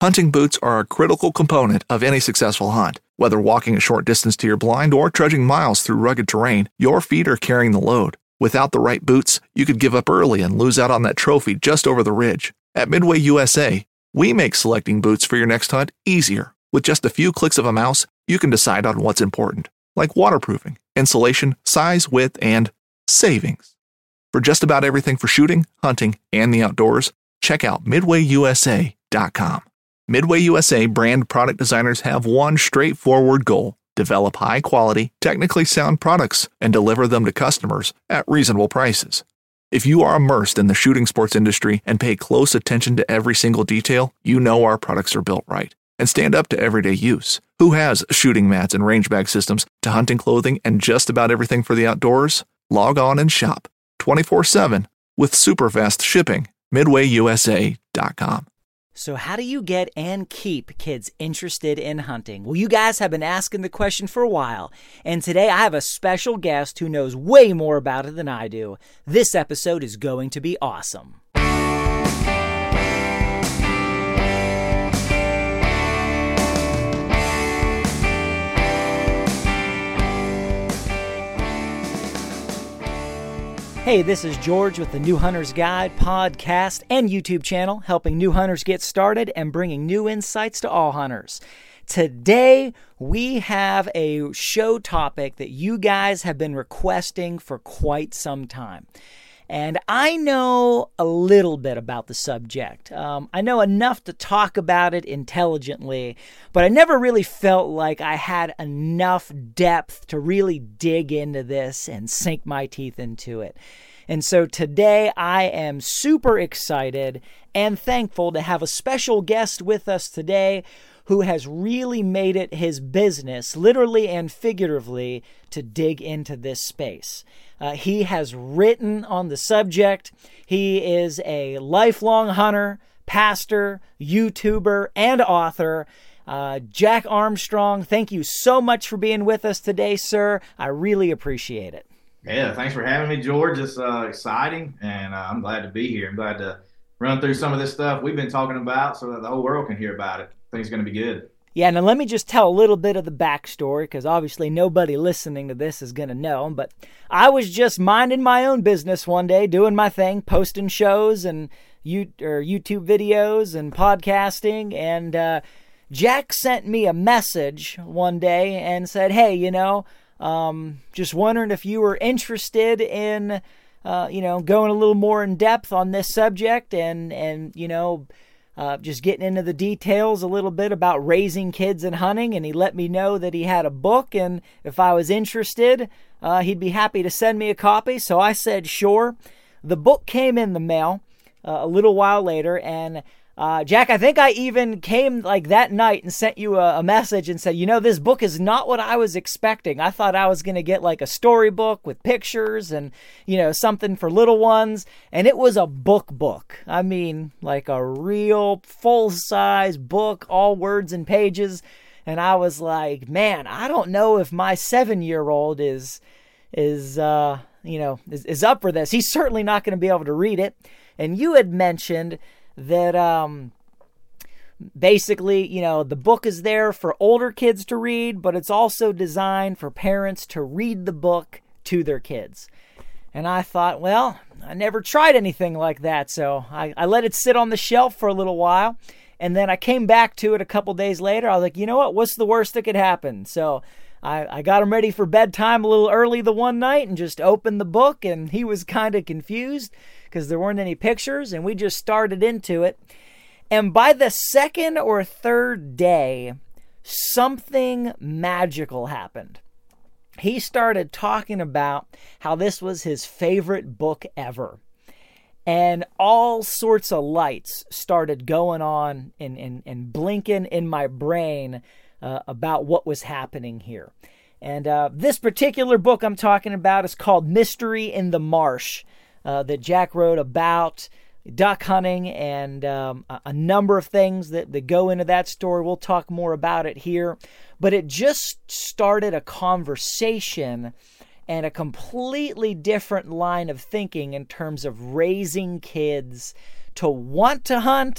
Hunting boots are a critical component of any successful hunt. Whether walking a short distance to your blind or trudging miles through rugged terrain, your feet are carrying the load. Without the right boots, you could give up early and lose out on that trophy just over the ridge. At Midway USA, we make selecting boots for your next hunt easier. With just a few clicks of a mouse, you can decide on what's important, like waterproofing, insulation, size, width, and savings. For just about everything for shooting, hunting, and the outdoors, check out MidwayUSA.com. Midway USA brand product designers have one straightforward goal: develop high-quality, technically sound products and deliver them to customers at reasonable prices. If you are immersed in the shooting sports industry and pay close attention to every single detail, you know our products are built right and stand up to everyday use. Who has shooting mats and range bag systems to hunting clothing and just about everything for the outdoors? Log on and shop 24/7 with super fast shipping. MidwayUSA.com. So how do you get and keep kids interested in hunting? Well, you guys have been asking the question for a while, and today I have a special guest who knows way more about it than I do. This episode is going to be awesome. Hey, this is George with the New Hunter's Guide podcast and YouTube channel, helping new hunters get started and bringing new insights to all hunters. Today, we have a show topic that you guys have been requesting for quite some time. And I know a little bit about the subject. I know enough to talk about it intelligently, but I never really felt like I had enough depth to really dig into this and sink my teeth into it. And so today I am super excited and thankful to have a special guest with us today who has really made it his business, literally and figuratively, to dig into this space. He has written on the subject. He is a lifelong hunter, pastor, YouTuber, and author. Jack Armstrong, thank you so much for being with us today, sir. I really appreciate it. Yeah, thanks for having me, George. It's exciting, and I'm glad to be here. I'm glad to run through some of this stuff we've been talking about so that the whole world can hear about it. I think it's going to be good. Yeah, now let me just tell a little bit of the backstory, because obviously nobody listening to this is going to know, but I was just minding my own business one day, doing my thing, posting shows and YouTube videos and podcasting, and Jack sent me a message one day and said, hey, just wondering if you were interested in, going a little more in depth on this subject and just getting into the details a little bit about raising kids and hunting. And he let me know that he had a book, and if I was interested, he'd be happy to send me a copy. So I said, sure. The book came in the mail a little while later, and Jack, I think I even came like that night and sent you a message and said, this book is not what I was expecting. I thought I was going to get like a storybook with pictures and, something for little ones. And it was a book. I mean, like a real full-size book, all words and pages. And I was like, man, I don't know if my 7-year-old is up for this. He's certainly not going to be able to read it. And you had mentioned that basically, the book is there for older kids to read, but it's also designed for parents to read the book to their kids. And I thought, well, I never tried anything like that, so I let it sit on the shelf for a little while, and then I came back to it a couple days later. I was like, what's the worst that could happen? So I got him ready for bedtime a little early the one night and just opened the book, and he was kind of confused because there weren't any pictures, and we just started into it. And by the second or third day, something magical happened. He started talking about how this was his favorite book ever. And all sorts of lights started going on and blinking in my brain about what was happening here. And this particular book I'm talking about is called Mystery in the Marsh, that Jack wrote about duck hunting and a number of things that go into that story. We'll talk more about it here. But it just started a conversation and a completely different line of thinking in terms of raising kids to want to hunt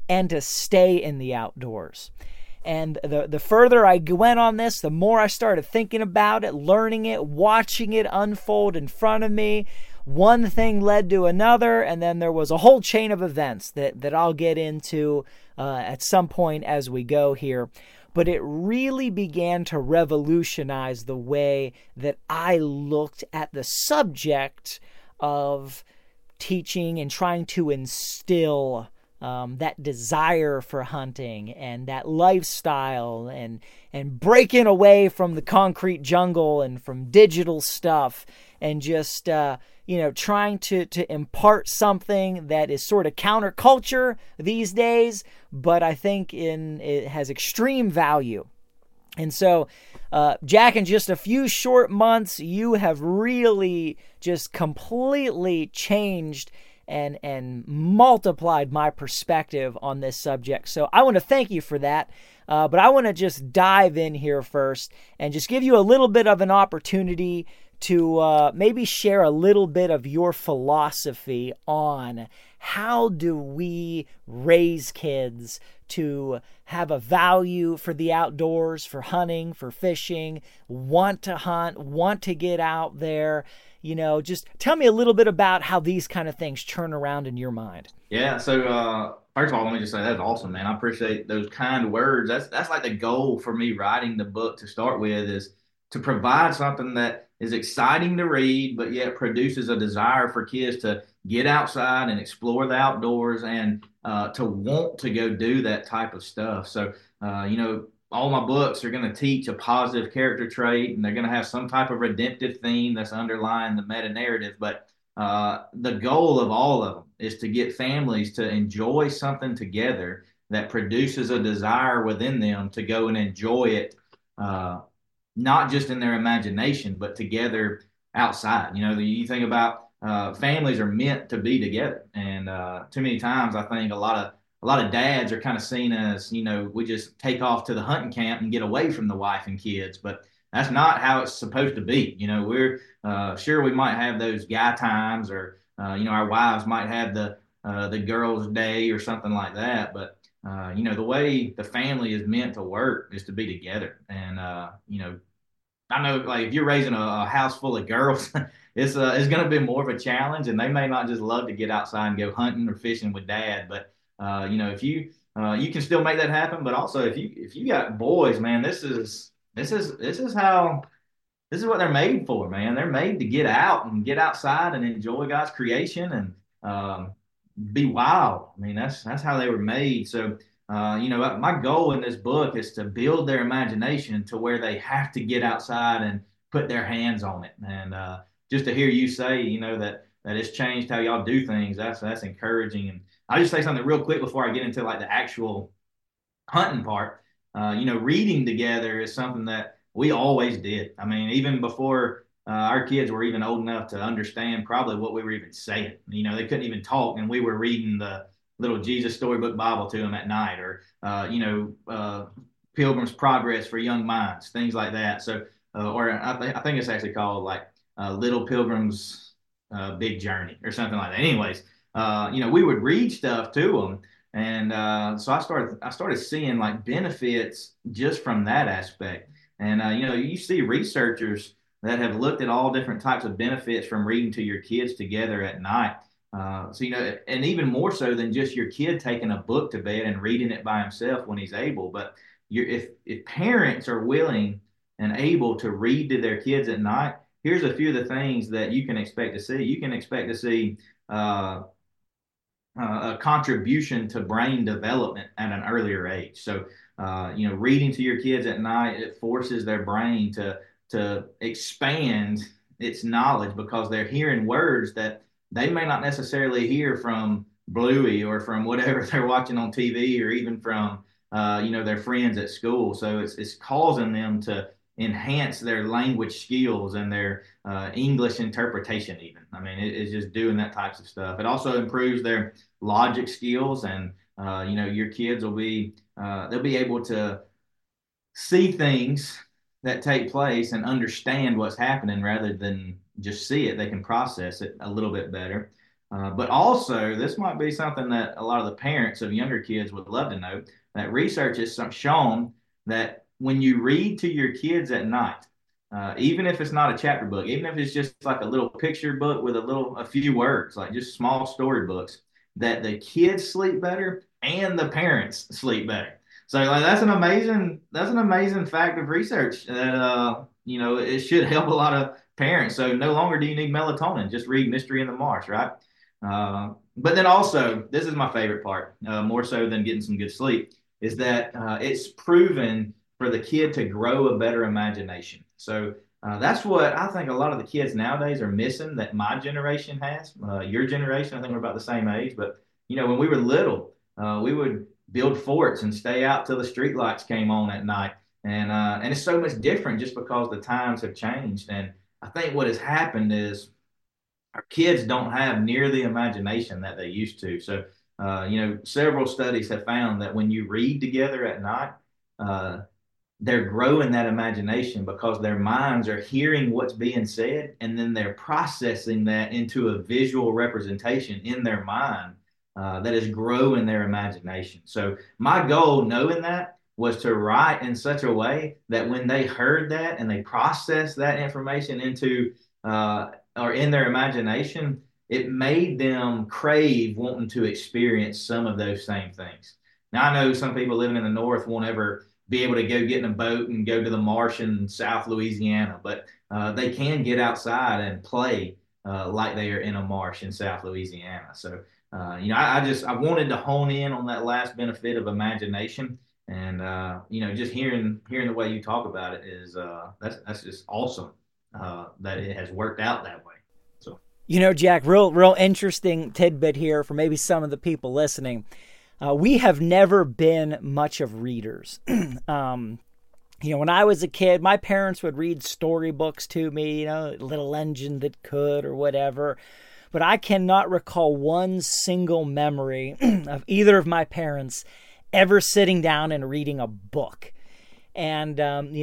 and to stay in the outdoors. And the further I went on this, the more I started thinking about it, learning it, watching it unfold in front of me. One thing led to another, and then there was a whole chain of events that I'll get into at some point as we go here. But it really began to revolutionize the way that I looked at the subject of teaching and trying to instill that desire for hunting and that lifestyle and breaking away from the concrete jungle and from digital stuff and just trying to impart something that is sort of counterculture these days, but I think it has extreme value. And so, Jack, in just a few short months, you have really just completely changed and multiplied my perspective on this subject. So I want to thank you for that. But I want to just dive in here first and just give you a little bit of an opportunity to maybe share a little bit of your philosophy on how do we raise kids to have a value for the outdoors, for hunting, for fishing, want to hunt, want to get out there. Just tell me a little bit about how these kind of things turn around in your mind. Yeah. So first of all, let me just say that's awesome, man. I appreciate those kind words. That's like the goal for me writing the book to start with, is to provide something that is exciting to read, but yet produces a desire for kids to get outside and explore the outdoors and to want to go do that type of stuff. So, all my books are going to teach a positive character trait, and they're going to have some type of redemptive theme that's underlying the meta narrative. But the goal of all of them is to get families to enjoy something together that produces a desire within them to go and enjoy it, not just in their imagination, but together outside. You think about families are meant to be together, and too many times I think a lot of dads are kind of seen as, we just take off to the hunting camp and get away from the wife and kids, but that's not how it's supposed to be. We're sure we might have those guy times, or our wives might have the girls' day or something like that, but the way the family is meant to work is to be together. And I know, like, if you're raising a house full of girls, it's going to be more of a challenge, and they may not just love to get outside and go hunting or fishing with dad. But if you can still make that happen. But also, if you got boys, man, this is what they're made for, man. They're made to get out and get outside and enjoy God's creation and be wild. I mean, that's how they were made. So. My goal in this book is to build their imagination to where they have to get outside and put their hands on it. And just to hear you say, that it's changed how y'all do things, that's encouraging. And I'll just say something real quick before I get into like the actual hunting part. Reading together is something that we always did. I mean, even before our kids were even old enough to understand probably what we were even saying. They couldn't even talk, and we were reading the little Jesus Storybook Bible to them at night, or Pilgrim's Progress for Young Minds, things like that. So, or I think it's actually called like Little Pilgrim's Big Journey or something like that. Anyways, we would read stuff to them, and so I started seeing like benefits just from that aspect. And you see researchers that have looked at all different types of benefits from reading to your kids together at night. And even more so than just your kid taking a book to bed and reading it by himself when he's able. But if parents are willing and able to read to their kids at night, here's a few of the things that you can expect to see. You can expect to see a contribution to brain development at an earlier age. So, reading to your kids at night, it forces their brain to expand its knowledge, because they're hearing words that they may not necessarily hear from Bluey or from whatever they're watching on TV, or even from their friends at school. So it's causing them to enhance their language skills and their English interpretation even. I mean, it's just doing that types of stuff. It also improves their logic skills, and your kids will be they'll be able to see things that take place and understand what's happening rather than just see it. They can process it a little bit better. But also, this might be something that a lot of the parents of younger kids would love to know, that research has shown that when you read to your kids at night, even if it's not a chapter book, even if it's just like a little picture book with a few words, like just small storybooks, that the kids sleep better and the parents sleep better. So like that's an amazing fact of research that it should help a lot of parents. So no longer do you need melatonin, just read Mystery in the Marsh, right? But then also, this is my favorite part, more so than getting some good sleep, is that it's proven for the kid to grow a better imagination. So that's what I think a lot of the kids nowadays are missing that my generation has. Your generation, I think we're about the same age, but when we were little, we would build forts and stay out till the street lights came on at night. And it's so much different just because the times have changed. And I think what has happened is our kids don't have near the imagination that they used to. So, several studies have found that when you read together at night, uh, they're growing that imagination because their minds are hearing what's being said and then they're processing that into a visual representation in their mind that is growing their imagination. So, my goal, knowing that, was to write in such a way that when they heard that and they processed that information into or in their imagination, it made them crave wanting to experience some of those same things. Now, I know some people living in the North won't ever be able to go get in a boat and go to the marsh in South Louisiana, but they can get outside and play like they are in a marsh in South Louisiana. So, I wanted to hone in on that last benefit of imagination. And just hearing the way you talk about it is that's just awesome that it has worked out that way. So Jack, real interesting tidbit here for maybe some of the people listening. We have never been much of readers. When I was a kid, my parents would read storybooks to me, Little Engine That Could or whatever. But I cannot recall one single memory of either of my parents ever sitting down and reading a book. And,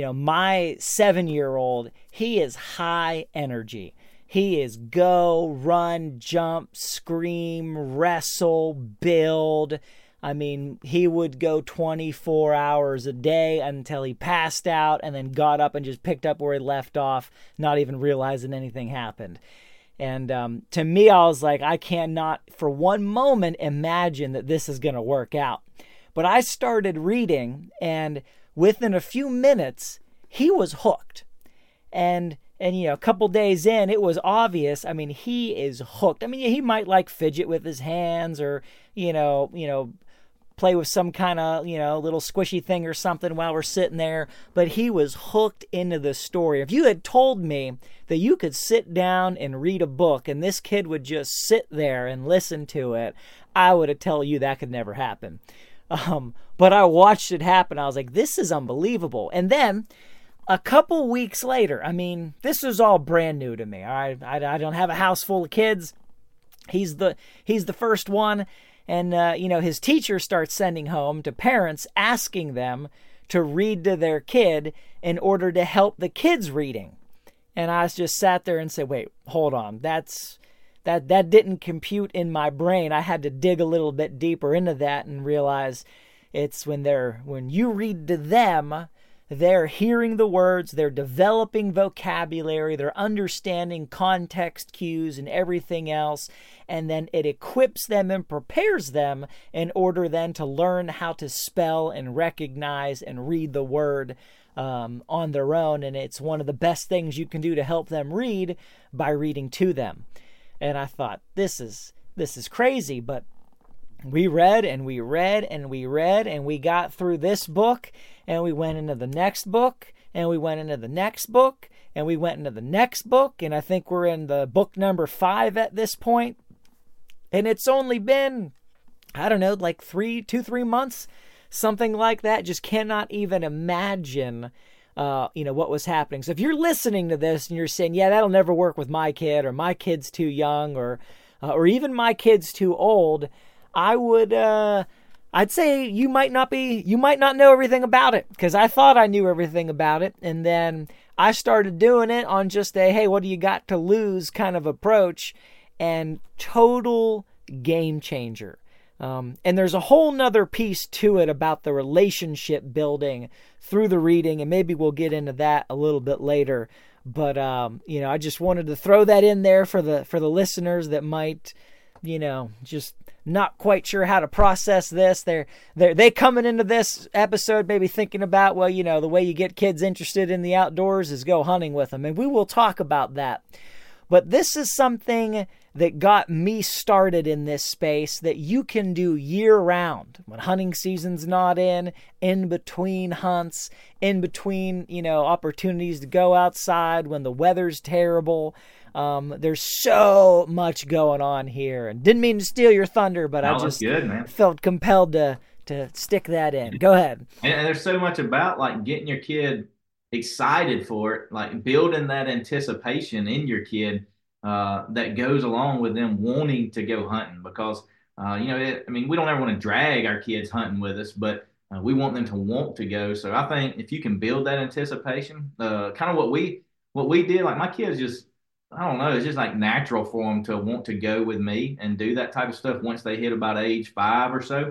my 7-year-old, he is high energy. He is go, run, jump, scream, wrestle, build. I mean, he would go 24 hours a day until he passed out and then got up and just picked up where he left off, not even realizing anything happened. And to me, I was like, I cannot for one moment imagine that this is going to work out. But I started reading, and within a few minutes, he was hooked. And a couple days in, it was obvious. I mean, he is hooked. I mean, he might like fidget with his hands or, play with some kind of, little squishy thing or something while we're sitting there. But he was hooked into the story. If you had told me that you could sit down and read a book and this kid would just sit there and listen to it, I would have told you that could never happen. But I watched it happen. I was like, this is unbelievable. And then a couple weeks later, I mean, this is all brand new to me. All right, I don't have a house full of kids. He's the first one. And, his teacher starts sending home to parents asking them to read to their kid in order to help the kids reading. And I just sat there and said, wait, hold on. That didn't compute in my brain. I had to dig a little bit deeper into that and realize it's when you read to them, they're hearing the words, they're developing vocabulary, they're understanding context cues and everything else, and then it equips them and prepares them in order then to learn how to spell and recognize and read the word on their own. And it's one of the best things you can do to help them read by reading to them. And I thought, this is crazy, but we read and we read and we read and we got through this book and we went into the next book and we went into the next book and we went into the next book. And I think we're in the book number 5 at this point. And it's only been, I don't know, like 3 months, something like that. Just cannot even imagine what was happening. So if you're listening to this and you're saying, yeah, that'll never work with my kid, or my kid's too young, or even my kid's too old, I'd say you might not know everything about it, because I thought I knew everything about it. And then I started doing it on just a, hey, what do you got to lose kind of approach. and total game changer. And there's a whole nother piece to it about the relationship building through the reading, and maybe we'll get into that a little bit later. But I just wanted to throw that in there for the listeners that might, just not quite sure how to process this. They coming into this episode maybe thinking about, the way you get kids interested in the outdoors is go hunting with them, and we will talk about that. But this is something that got me started in this space that you can do year-round. When hunting season's not in between hunts, in between, opportunities to go outside when the weather's terrible. There's so much going on here. And didn't mean to steal your thunder, but I just felt compelled to stick that in. Go ahead. And there's so much about, like, getting your kid excited for it, like building that anticipation in your kid that goes along with them wanting to go hunting, because we don't ever want to drag our kids hunting with us, but we want them to want to go. So I think if you can build that anticipation, kind of what we did, like my kids just, I don't know, it's just like natural for them to want to go with me and do that type of stuff once they hit about age 5 or so.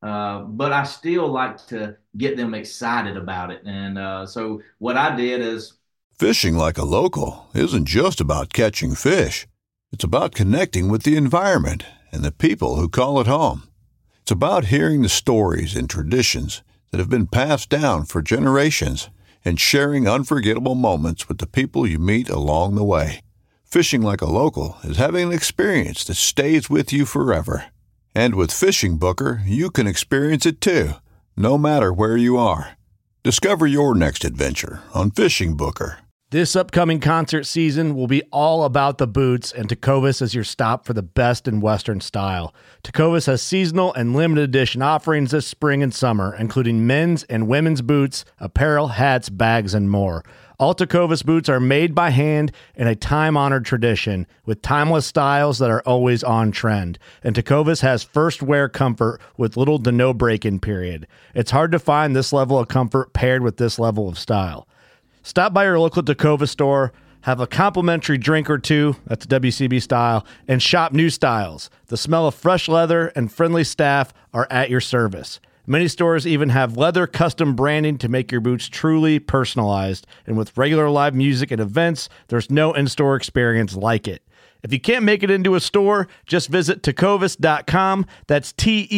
But I still like to get them excited about it. And so what I did is, fishing like a local isn't just about catching fish. It's about connecting with the environment and the people who call it home. It's about hearing the stories and traditions that have been passed down for generations and sharing unforgettable moments with the people you meet along the way. Fishing like a local is having an experience that stays with you forever. And with Fishing Booker, you can experience it too, no matter where you are. Discover your next adventure on Fishing Booker. This upcoming concert season will be all about the boots, and Tecovas is your stop for the best in Western style. Tecovas has seasonal and limited edition offerings this spring and summer, including men's and women's boots, apparel, hats, bags, and more. All Tecovas boots are made by hand in a time-honored tradition with timeless styles that are always on trend. And Tecovas has first wear comfort with little to no break-in period. It's hard to find this level of comfort paired with this level of style. Stop by your local Tecovas store, have a complimentary drink or two, that's WCB style, and shop new styles. The smell of fresh leather and friendly staff are at your service. Many stores even have leather custom branding to make your boots truly personalized. And with regular live music and events, there's no in-store experience like it. If you can't make it into a store, just visit tecovas.com. That's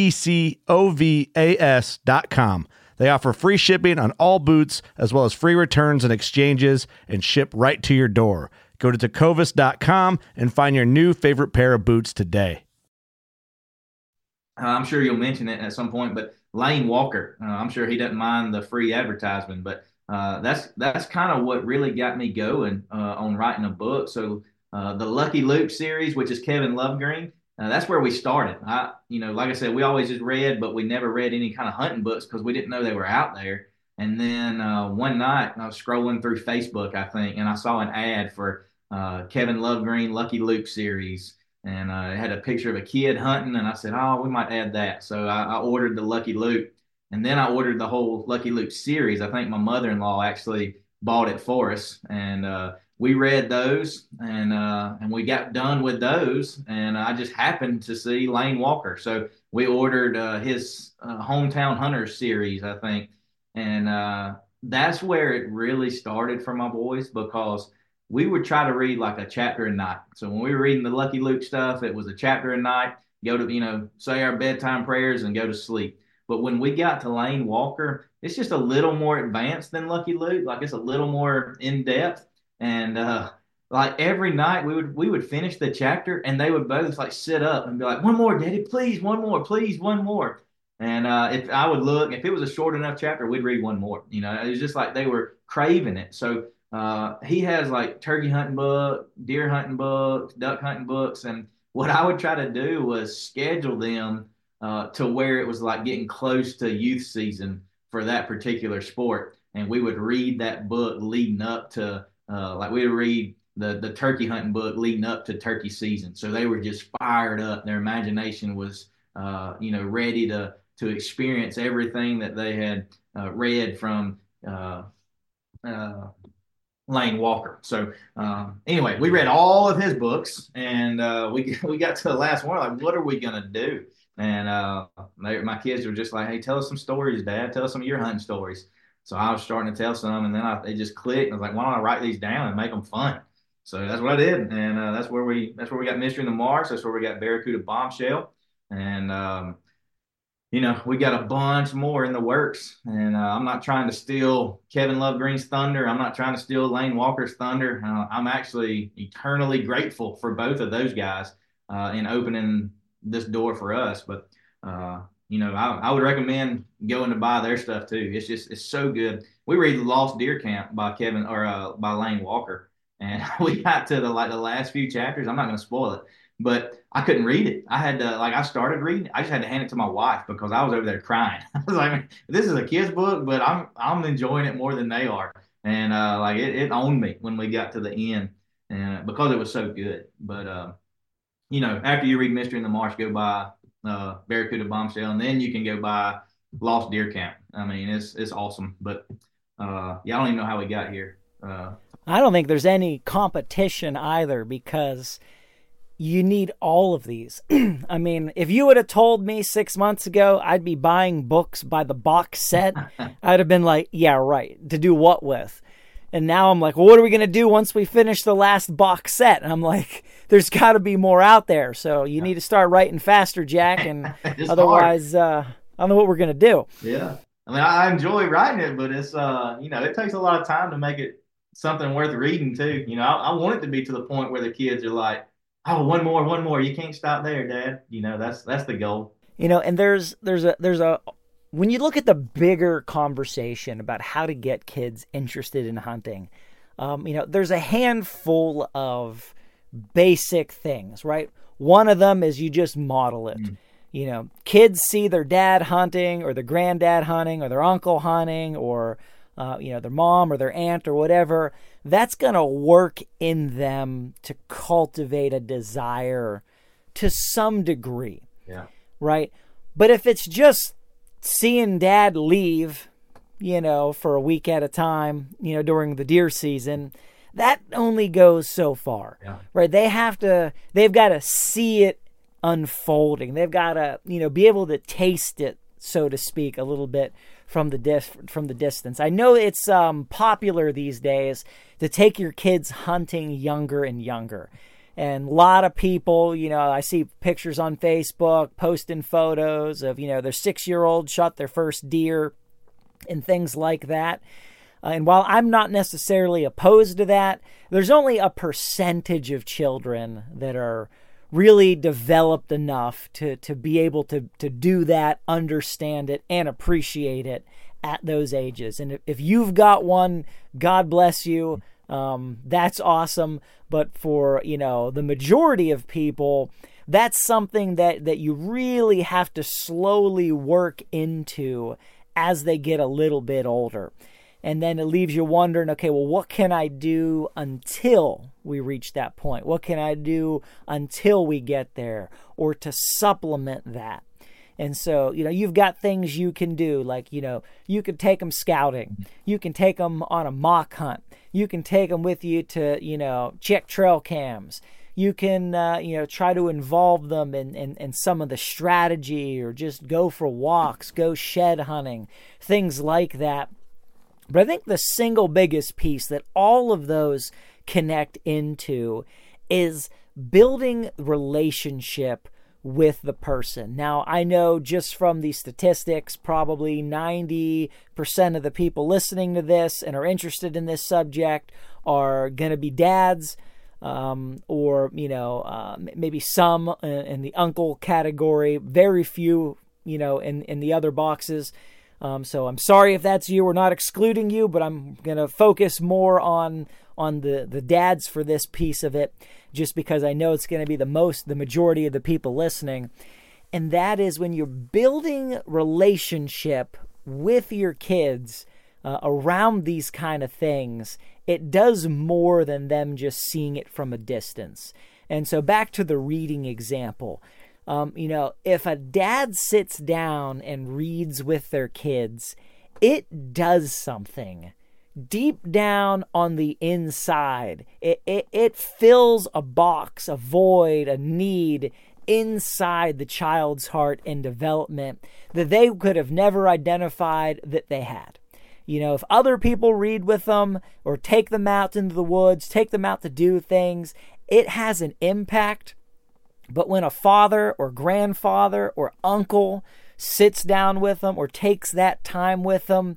TECOVAS.com. They offer free shipping on all boots, as well as free returns and exchanges, and ship right to your door. Go to tecovas.com and find your new favorite pair of boots today. I'm sure you'll mention it at some point, but Lane Walker, I'm sure he doesn't mind the free advertisement, but that's kind of what really got me going on writing a book. So the Lucky Luke series, which is Kevin Lovegreen, that's where we started. Like I said, we always just read, but we never read any kind of hunting books because we didn't know they were out there. And then one night I was scrolling through Facebook, I think, and I saw an ad for Kevin Lovegreen Lucky Luke series. And it had a picture of a kid hunting, and I said, oh, we might add that. So I ordered the Lucky Luke, and then I ordered the whole Lucky Luke series. I think my mother-in-law actually bought it for us, and we read those, and we got done with those, and I just happened to see Lane Walker. So we ordered his Hometown Hunters series, I think, and that's where it really started for my boys, because we would try to read like a chapter a night. So when we were reading the Lucky Luke stuff, it was a chapter a night, go to, say our bedtime prayers and go to sleep. But when we got to Lane Walker, it's just a little more advanced than Lucky Luke. Like it's a little more in depth. And like every night we would finish the chapter, and they would both like sit up and be like, one more, Daddy, please, one more, please, one more. And if I would look, if it was a short enough chapter, we'd read one more. It was just like they were craving it. So he has like turkey hunting book, deer hunting books, duck hunting books. And what I would try to do was schedule them to where it was like getting close to youth season for that particular sport. And we would read that book leading up to, like we would read the turkey hunting book leading up to turkey season. So they were just fired up. Their imagination was, ready to experience everything that they had read from, Lane Walker. So anyway, we read all of his books, and we got to the last one. Like, what are we gonna do? And my kids were just like, "Hey, tell us some stories, Dad. Tell us some of your hunting stories." So I was starting to tell some, and then they just clicked. I was like, "Why don't I write these down and make them fun?" So that's what I did, and that's where we got Mystery in the Marsh. That's where we got Barracuda Bombshell, and we got a bunch more in the works, and I'm not trying to steal Kevin Love Green's thunder. I'm not trying to steal Lane Walker's thunder. I'm actually eternally grateful for both of those guys in opening this door for us. But I would recommend going to buy their stuff too. It's so good. We read Lost Deer Camp by Kevin or by Lane Walker, and we got to the last few chapters. I'm not going to spoil it, but I couldn't read it. I had to I started reading. I just had to hand it to my wife because I was over there crying. I was like, this is a kid's book, but I'm enjoying it more than they are. And it owned me when we got to the end, and because it was so good. But after you read Mystery in the Marsh, go buy Barracuda Bombshell, and then you can go buy Lost Deer Camp. I mean, it's awesome. But I don't even know how we got here. I don't think there's any competition either, because you need all of these. I mean, if you would have told me 6 months ago I'd be buying books by the box set, I'd have been like, yeah, right. To do what with? And now I'm like, well, what are we going to do once we finish the last box set? And I'm like, there's got to be more out there. So you need to start writing faster, Jack. And otherwise, I don't know what we're going to do. Yeah. I mean, I enjoy writing it, but it's, it takes a lot of time to make it something worth reading too. I want it to be to the point where the kids are like, oh, one more. You can't stop there, Dad. That's the goal. And there's a when you look at the bigger conversation about how to get kids interested in hunting, there's a handful of basic things, right? One of them is you just model it. Kids see their dad hunting or their granddad hunting or their uncle hunting or their mom or their aunt or whatever. That's going to work in them to cultivate a desire to some degree. Yeah. Right? But if it's just seeing dad leave, for a week at a time, during the deer season, that only goes so far. Yeah. Right? They've got to see it unfolding. They've got to, be able to taste it, so to speak, a little bit from the distance. I know it's popular these days to take your kids hunting younger and younger. And a lot of people, I see pictures on Facebook posting photos of, their 6-year-old shot their first deer and things like that. And while I'm not necessarily opposed to that, there's only a percentage of children that are really developed enough to be able to do that, understand it, and appreciate it at those ages. And if you've got one, God bless you. That's awesome. But for, the majority of people, that's something that you really have to slowly work into as they get a little bit older. And then it leaves you wondering, okay, well, what can I do until we reach that point? What can I do until we get there, or to supplement that? And so, you've got things you can do, like, you can take them scouting. You can take them on a mock hunt. You can take them with you to, check trail cams. You can, try to involve them in some of the strategy, or just go for walks, go shed hunting, things like that. But I think the single biggest piece that all of those connect into is building relationship with the person. Now, I know just from the statistics, probably 90% of the people listening to this and are interested in this subject are going to be dads, or, maybe some in the uncle category, very few, in the other boxes. So I'm sorry if that's you. We're not excluding you, but I'm going to focus more on the dads for this piece of it, just because I know it's going to be the majority of the people listening. And that is when you're building relationship with your kids around these kind of things, it does more than them just seeing it from a distance. And so back to the reading example. If a dad sits down and reads with their kids, it does something deep down on the inside, it fills a box, a void, a need inside the child's heart and development that they could have never identified that they had. You know, if other people read with them or take them out into the woods, take them out to do things, it has an impact. But when a father or grandfather or uncle sits down with them or takes that time with them,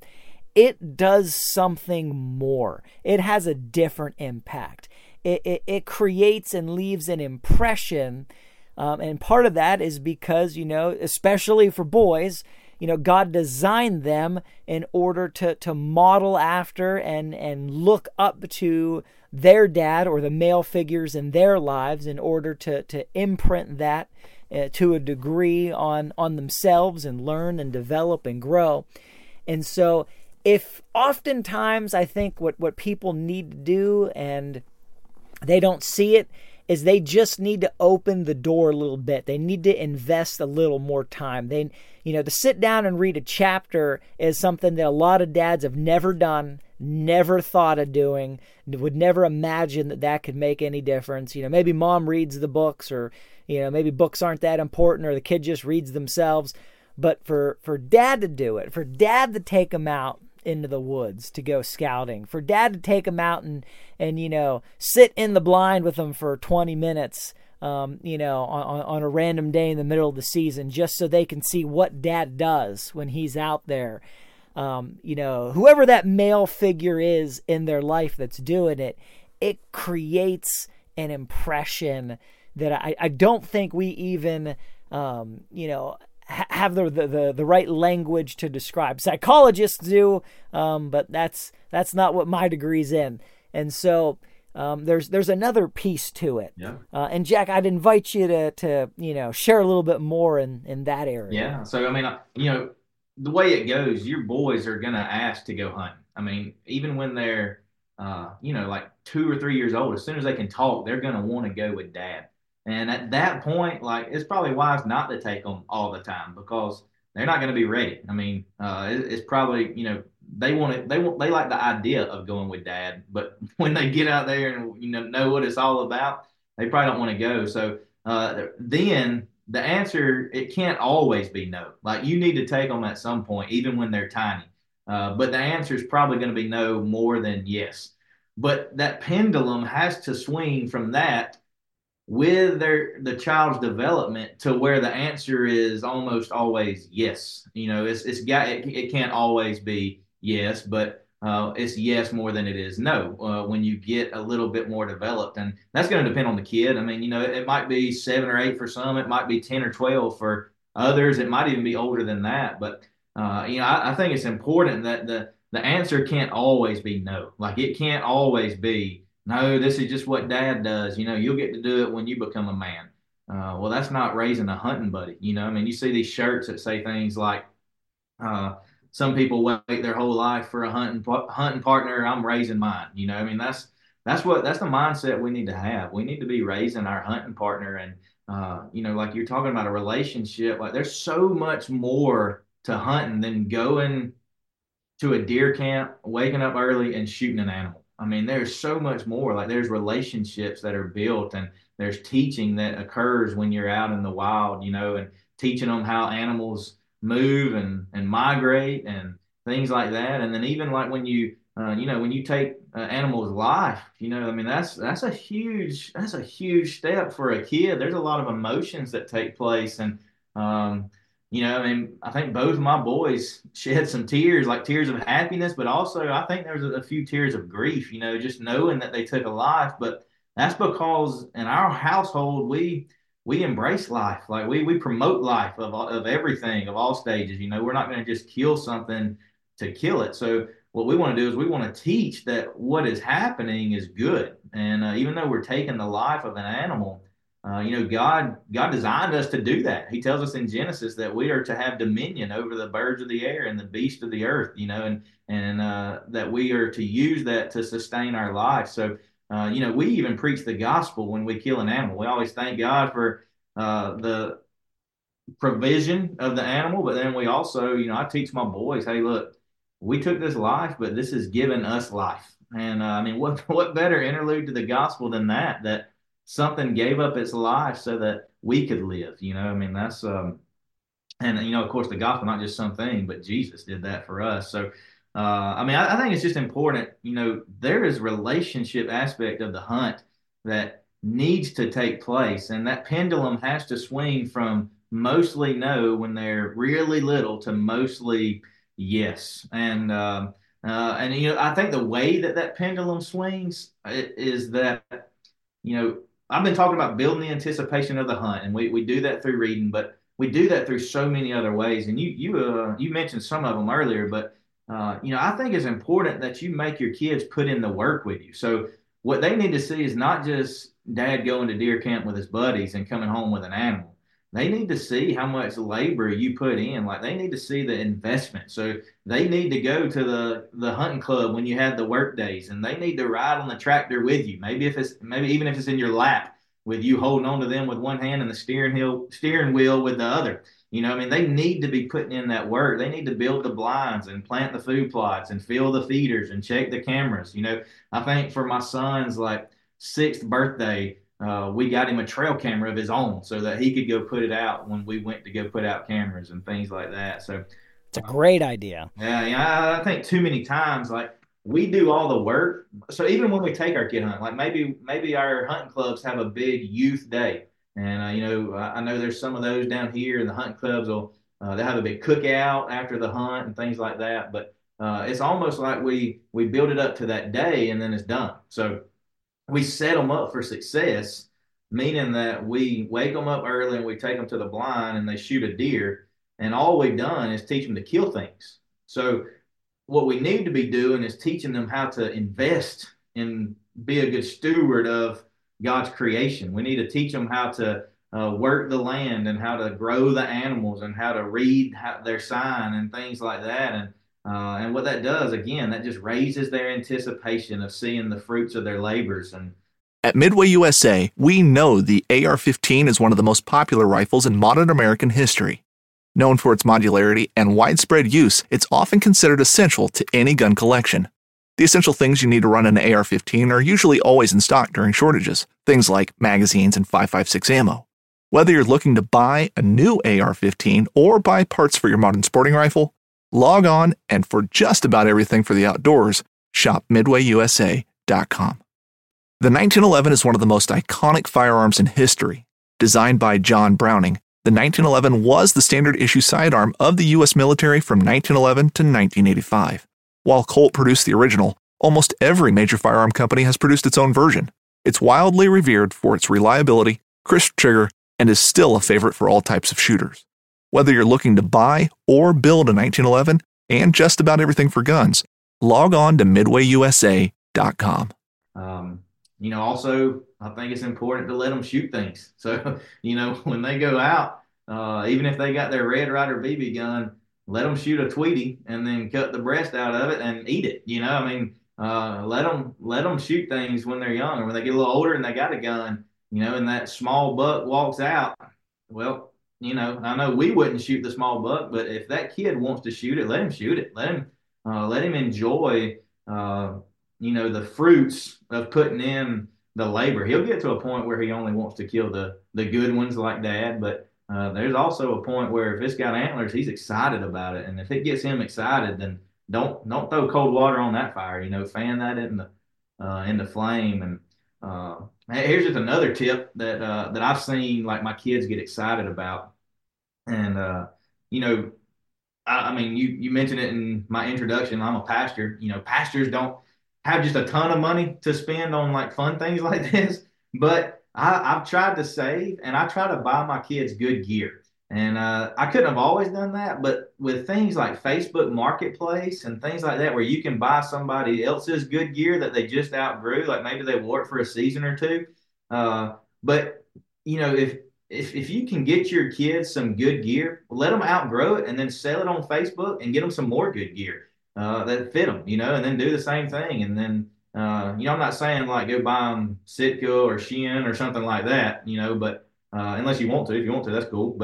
it does something more. It has a different impact. It creates and leaves an impression. And part of that is because, you know, especially for boys, you know, God designed them in order to model after and look up to their dad or the male figures in their lives in order to imprint that to a degree on themselves and learn and develop and grow. And so if oftentimes I think what people need to do and they don't see it is they just need to open the door a little bit. They need to invest a little more time. They, you know, to sit down and read a chapter is something that a lot of dads have never done, never thought of doing, would never imagine that could make any difference. You know, maybe mom reads the books, or, you know, maybe books aren't that important, or the kid just reads themselves. But for dad to do it, for dad to take them out into the woods to go scouting, for dad to take them out and you know, sit in the blind with them for 20 minutes, you know, on a random day in the middle of the season, just so they can see what dad does when he's out there. You know, whoever that male figure is in their life that's doing it, it creates an impression that I don't think we even, you know, have the right language to describe. Psychologists do, but that's not what my degree's in. And so there's another piece to it. Yeah. And Jack, I'd invite you to you know, share a little bit more in that area. Yeah. So I mean, you know, the way it goes, your boys are gonna ask to go hunting. I mean, even when they're you know, like 2 or 3 years old, as soon as they can talk, they're gonna want to go with dad. And at that point, like, it's probably wise not to take them all the time because they're not going to be ready. I mean, it's probably, you know, they like the idea of going with dad, but when they get out there and, you know what it's all about, they probably don't want to go. So then the answer, it can't always be no. Like, you need to take them at some point, even when they're tiny. But the answer is probably going to be no more than yes. But that pendulum has to swing from that with the child's development to where the answer is almost always yes. You know, it can't always be yes, but it's yes more than it is no when you get a little bit more developed. And that's going to depend on the kid. I mean, you know, it might be 7 or 8 for some, it might be 10 or 12 for others, it might even be older than that. But you know, I think it's important that the answer can't always be no. Like, it can't always be, no, this is just what dad does. You know, you'll get to do it when you become a man. Well, that's not raising a hunting buddy. You know, I mean, you see these shirts that say things like, some people wait their whole life for a hunting partner. I'm raising mine. You know, I mean, that's the mindset we need to have. We need to be raising our hunting partner. And, you know, like you're talking about a relationship, like, there's so much more to hunting than going to a deer camp, waking up early and shooting an animal. I mean, there's so much more. Like, there's relationships that are built, and there's teaching that occurs when you're out in the wild, you know, and teaching them how animals move and migrate and things like that. And then even like when you, you know, when you take an animal's life, you know, I mean, that's a huge step for a kid. There's a lot of emotions that take place. And, you know, I mean, I think both of my boys shed some tears, like tears of happiness, but also I think there was a few tears of grief, you know, just knowing that they took a life. But that's because in our household, we embrace life. Like, we promote life of everything, of all stages. You know, we're not going to just kill something to kill it. So what we want to do is we want to teach that what is happening is good. And even though we're taking the life of an animal, you know, God designed us to do that. He tells us in Genesis that we are to have dominion over the birds of the air and the beasts of the earth, you know, and that we are to use that to sustain our life. So, you know, we even preach the gospel when we kill an animal. We always thank God for the provision of the animal, but then we also, you know, I teach my boys, hey, look, we took this life, but this has given us life. And I mean, what better interlude to the gospel than that? That something gave up its life so that we could live. I mean, that's and of course, the gospel not just something, but Jesus did that for us. So, I mean, I think it's just important. There is relationship aspect of the hunt that needs to take place, and that pendulum has to swing from mostly no when they're really little to mostly yes. And I think the way that pendulum swings is that I've been talking about building the anticipation of the hunt, and we do that through reading, but we do that through so many other ways. And you mentioned some of them earlier, but I think it's important that you make your kids put in the work with you. So what they need to see is not just dad going to deer camp with his buddies and coming home with an animal. They need to see how much labor you put in. Like, they need to see the investment. So they need to go to the hunting club when you have the work days, and they need to ride on the tractor with you. Maybe even if it's in your lap, with you holding on to them with one hand and the steering wheel with the other. I mean, they need to be putting in that work. They need to build the blinds and plant the food plots and fill the feeders and check the cameras. I think for my son's like 6th birthday, we got him a trail camera of his own so that he could go put it out when we went to go put out cameras and things like that. So it's a great idea. Yeah, I think too many times, like, we do all the work. So even when we take our kid hunting, like maybe our hunting clubs have a big youth day, and I know there's some of those down here, and the hunting clubs they have a big cookout after the hunt and things like that. But it's almost like we build it up to that day and then it's done. So we set them up for success, meaning that we wake them up early and we take them to the blind and they shoot a deer, and all we've done is teach them to kill things. So what we need to be doing is teaching them how to invest and be a good steward of God's creation. We need to teach them how to work the land and how to grow the animals and how to read their sign and things like that. And what that does, again, that just raises their anticipation of seeing the fruits of their labors. And at Midway USA, we know the AR-15 is one of the most popular rifles in modern American history. Known for its modularity and widespread use, it's often considered essential to any gun collection. The essential things you need to run an AR-15 are usually always in stock during shortages, things like magazines and 5.56 ammo. Whether you're looking to buy a new AR-15 or buy parts for your modern sporting rifle, log on, and for just about everything for the outdoors, shop MidwayUSA.com. The 1911 is one of the most iconic firearms in history. Designed by John Browning, the 1911 was the standard issue sidearm of the U.S. military from 1911 to 1985. While Colt produced the original, almost every major firearm company has produced its own version. It's wildly revered for its reliability, crisp trigger, and is still a favorite for all types of shooters. Whether you're looking to buy or build a 1911 and just about everything for guns, log on to MidwayUSA.com. Also, I think it's important to let them shoot things. So, when they go out, even if they got their Red Ryder BB gun, let them shoot a Tweety and then cut the breast out of it and eat it. Let them shoot things when they're young, or when they get a little older and they got a gun, and that small buck walks out. Well, I know we wouldn't shoot the small buck, but if that kid wants to shoot it, let him shoot it. Let him enjoy, the fruits of putting in the labor. He'll get to a point where he only wants to kill the good ones like Dad, but there's also a point where if it's got antlers, he's excited about it. And if it gets him excited, then don't throw cold water on that fire. Fan that in the flame. And here's just another tip that I've seen, like, my kids get excited about. And I mean, you mentioned it in my introduction. I'm a pastor. Pastors don't have just a ton of money to spend on like fun things like this, but I've tried to save, and I try to buy my kids good gear. And I couldn't have always done that, but with things like Facebook Marketplace and things like that, where you can buy somebody else's good gear that they just outgrew, like maybe they wore it for a season or two. But if you can get your kids some good gear, let them outgrow it and then sell it on Facebook and get them some more good gear that fit them, and then do the same thing. And then, I'm not saying like go buy them Sitka or Shein or something like that, but unless you want to. If you want to, that's cool. But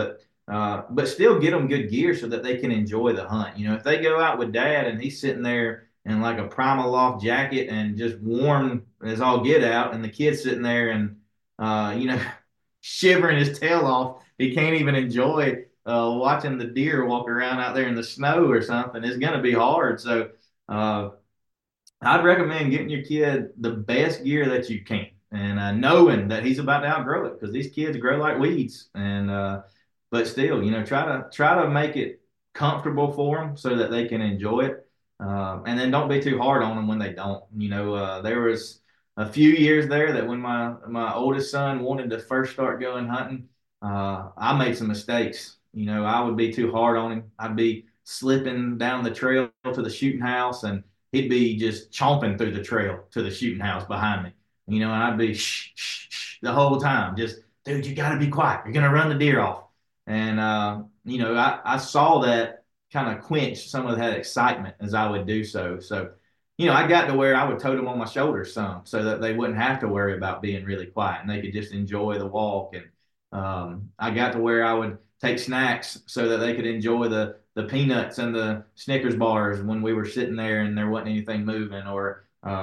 but still get them good gear so that they can enjoy the hunt. If they go out with dad and he's sitting there in like a Primaloft jacket and just warm as all get out, and the kid's sitting there and, shivering his tail off, he can't even enjoy watching the deer walk around out there in the snow or something. It's going to be hard. So I'd recommend getting your kid the best gear that you can, and knowing that he's about to outgrow it, because these kids grow like weeds. And but still, try to make it comfortable for them so that they can enjoy it, and then don't be too hard on them when they don't. There was a few years there that when my oldest son wanted to first start going hunting, I made some mistakes. I would be too hard on him. I'd be slipping down the trail to the shooting house, and he'd be just chomping through the trail to the shooting house behind me. And I'd be shh, shh, shh the whole time. Just, dude, you got to be quiet. You're going to run the deer off. And, I saw that kind of quench some of that excitement as I would do so. So, I got to where I would tote them on my shoulders some so that they wouldn't have to worry about being really quiet and they could just enjoy the walk. And I got to where I would take snacks so that they could enjoy the peanuts and the Snickers bars when we were sitting there and there wasn't anything moving. Or,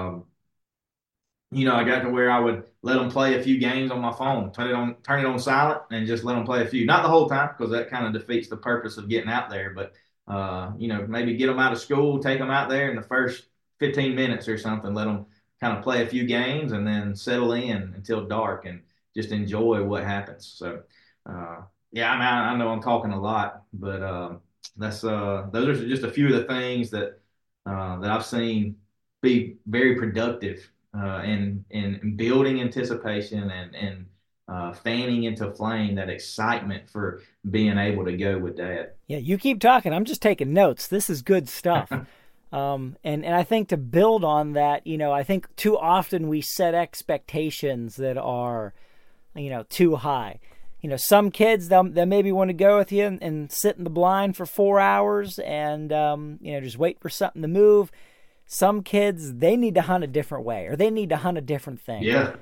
I got to where I would let them play a few games on my phone, turn it on silent, and just let them play a few. Not the whole time, because that kind of defeats the purpose of getting out there. But maybe get them out of school, take them out there in the first 15 minutes or something. Let them kind of play a few games and then settle in until dark and just enjoy what happens. So, I know I'm talking a lot, but those are just a few of the things that I've seen be very productive in building anticipation and fanning into flame that excitement for being able to go with dad. Yeah, you keep talking. I'm just taking notes. This is good stuff. And I think to build on that, I think too often we set expectations that are, too high. Some kids, they'll maybe want to go with you and sit in the blind for 4 hours and, just wait for something to move. Some kids, they need to hunt a different way, or they need to hunt a different thing. Yeah.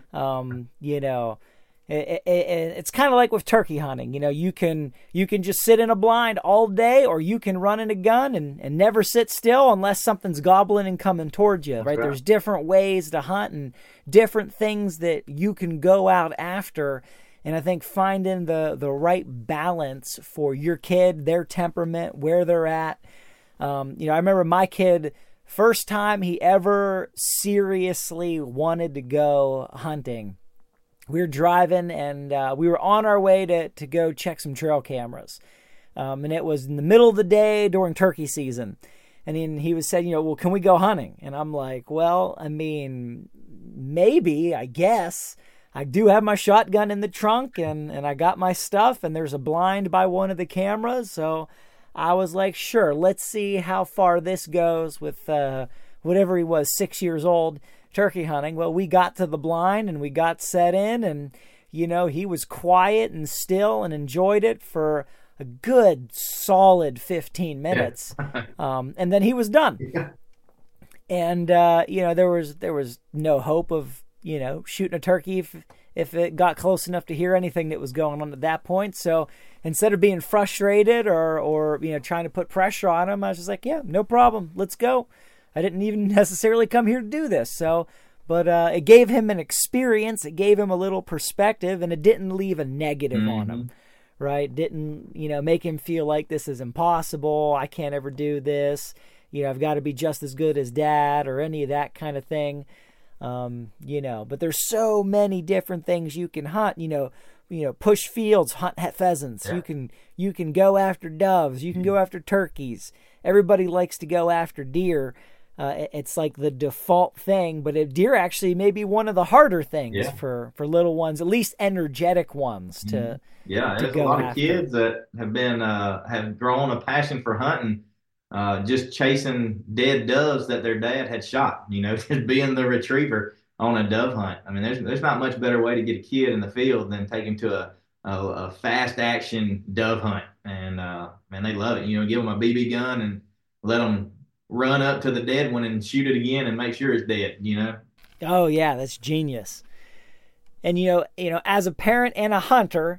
It's kind of like with turkey hunting. You can just sit in a blind all day, or you can run in a gun and never sit still unless something's gobbling and coming towards you. Right? There's different ways to hunt and different things that you can go out after. And I think finding the right balance for your kid, their temperament, where they're at. I remember my kid, first time he ever seriously wanted to go hunting, we were driving and we were on our way to go check some trail cameras. And it was in the middle of the day during turkey season. And then he was saying, well, can we go hunting? And I'm like, well, I mean, maybe, I guess. I do have my shotgun in the trunk and I got my stuff, and there's a blind by one of the cameras. So I was like, sure, let's see how far this goes with whatever he was, 6 years old, turkey hunting. Well, we got to the blind and we got set in, and, he was quiet and still and enjoyed it for a good solid 15 minutes. Yeah. And then he was done. Yeah. And, there was no hope of, shooting a turkey if it got close enough to hear anything that was going on at that point. So instead of being frustrated or trying to put pressure on him, I was just like, yeah, no problem. Let's go. I didn't even necessarily come here to do this. So, but it gave him an experience. It gave him a little perspective, and it didn't leave a negative on him, right? Didn't, make him feel like this is impossible. I can't ever do this. I've got to be just as good as dad or any of that kind of thing. But there's so many different things you can hunt, push fields, hunt pheasants. Yeah. You can go after doves. You can go after turkeys. Everybody likes to go after deer. It's like the default thing, but deer actually may be one of the harder things for little ones, at least energetic ones to there's go a lot after. Of kids that have grown a passion for hunting. Just chasing dead doves that their dad had shot, just being the retriever on a dove hunt. I mean, there's not much better way to get a kid in the field than take him to a fast action dove hunt. And, man, they love it. Give them a BB gun and let them run up to the dead one and shoot it again and make sure it's dead, Oh, yeah, that's genius. And, as a parent and a hunter,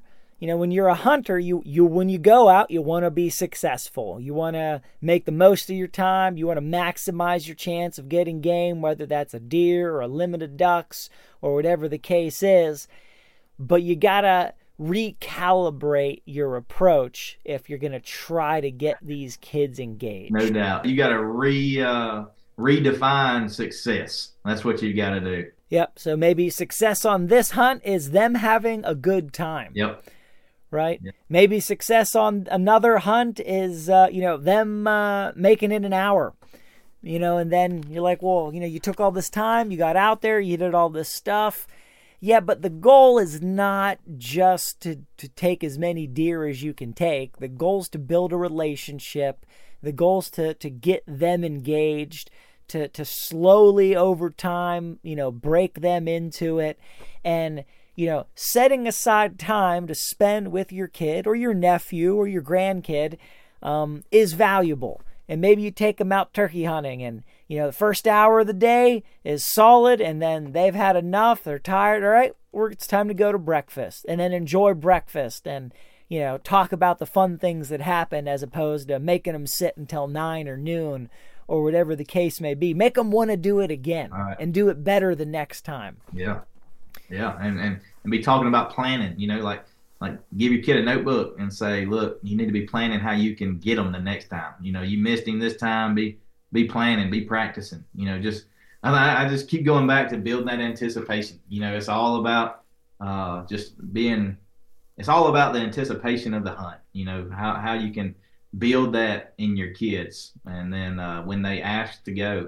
when you're a hunter, you when you go out, you want to be successful. You want to make the most of your time. You want to maximize your chance of getting game, whether that's a deer or a limited ducks or whatever the case is. But you got to recalibrate your approach if you're going to try to get these kids engaged. No doubt. You got to redefine success. That's what you got to do. Yep. So maybe success on this hunt is them having a good time. Yep. Right? Yep. Maybe success on another hunt is, them making it an hour. And then you're like, well, you took all this time, you got out there, you did all this stuff. Yeah, but the goal is not just to take as many deer as you can take. The goal is to build a relationship. The goal is to get them engaged, to slowly over time, break them into it. And setting aside time to spend with your kid or your nephew or your grandkid is valuable. And maybe you take them out turkey hunting and, the first hour of the day is solid and then they've had enough. They're tired. All right, it's time to go to breakfast and then enjoy breakfast and, talk about the fun things that happen as opposed to making them sit until 9 or noon or whatever the case may be. Make them want to do it again and do it better the next time. Yeah. Yeah, and be talking about planning, like give your kid a notebook and say, look, you need to be planning how you can get them the next time. You missed him this time, be planning, be practicing. I just keep going back to building that anticipation. It's all about it's all about the anticipation of the hunt. How you can build that in your kids, and then when they ask to go,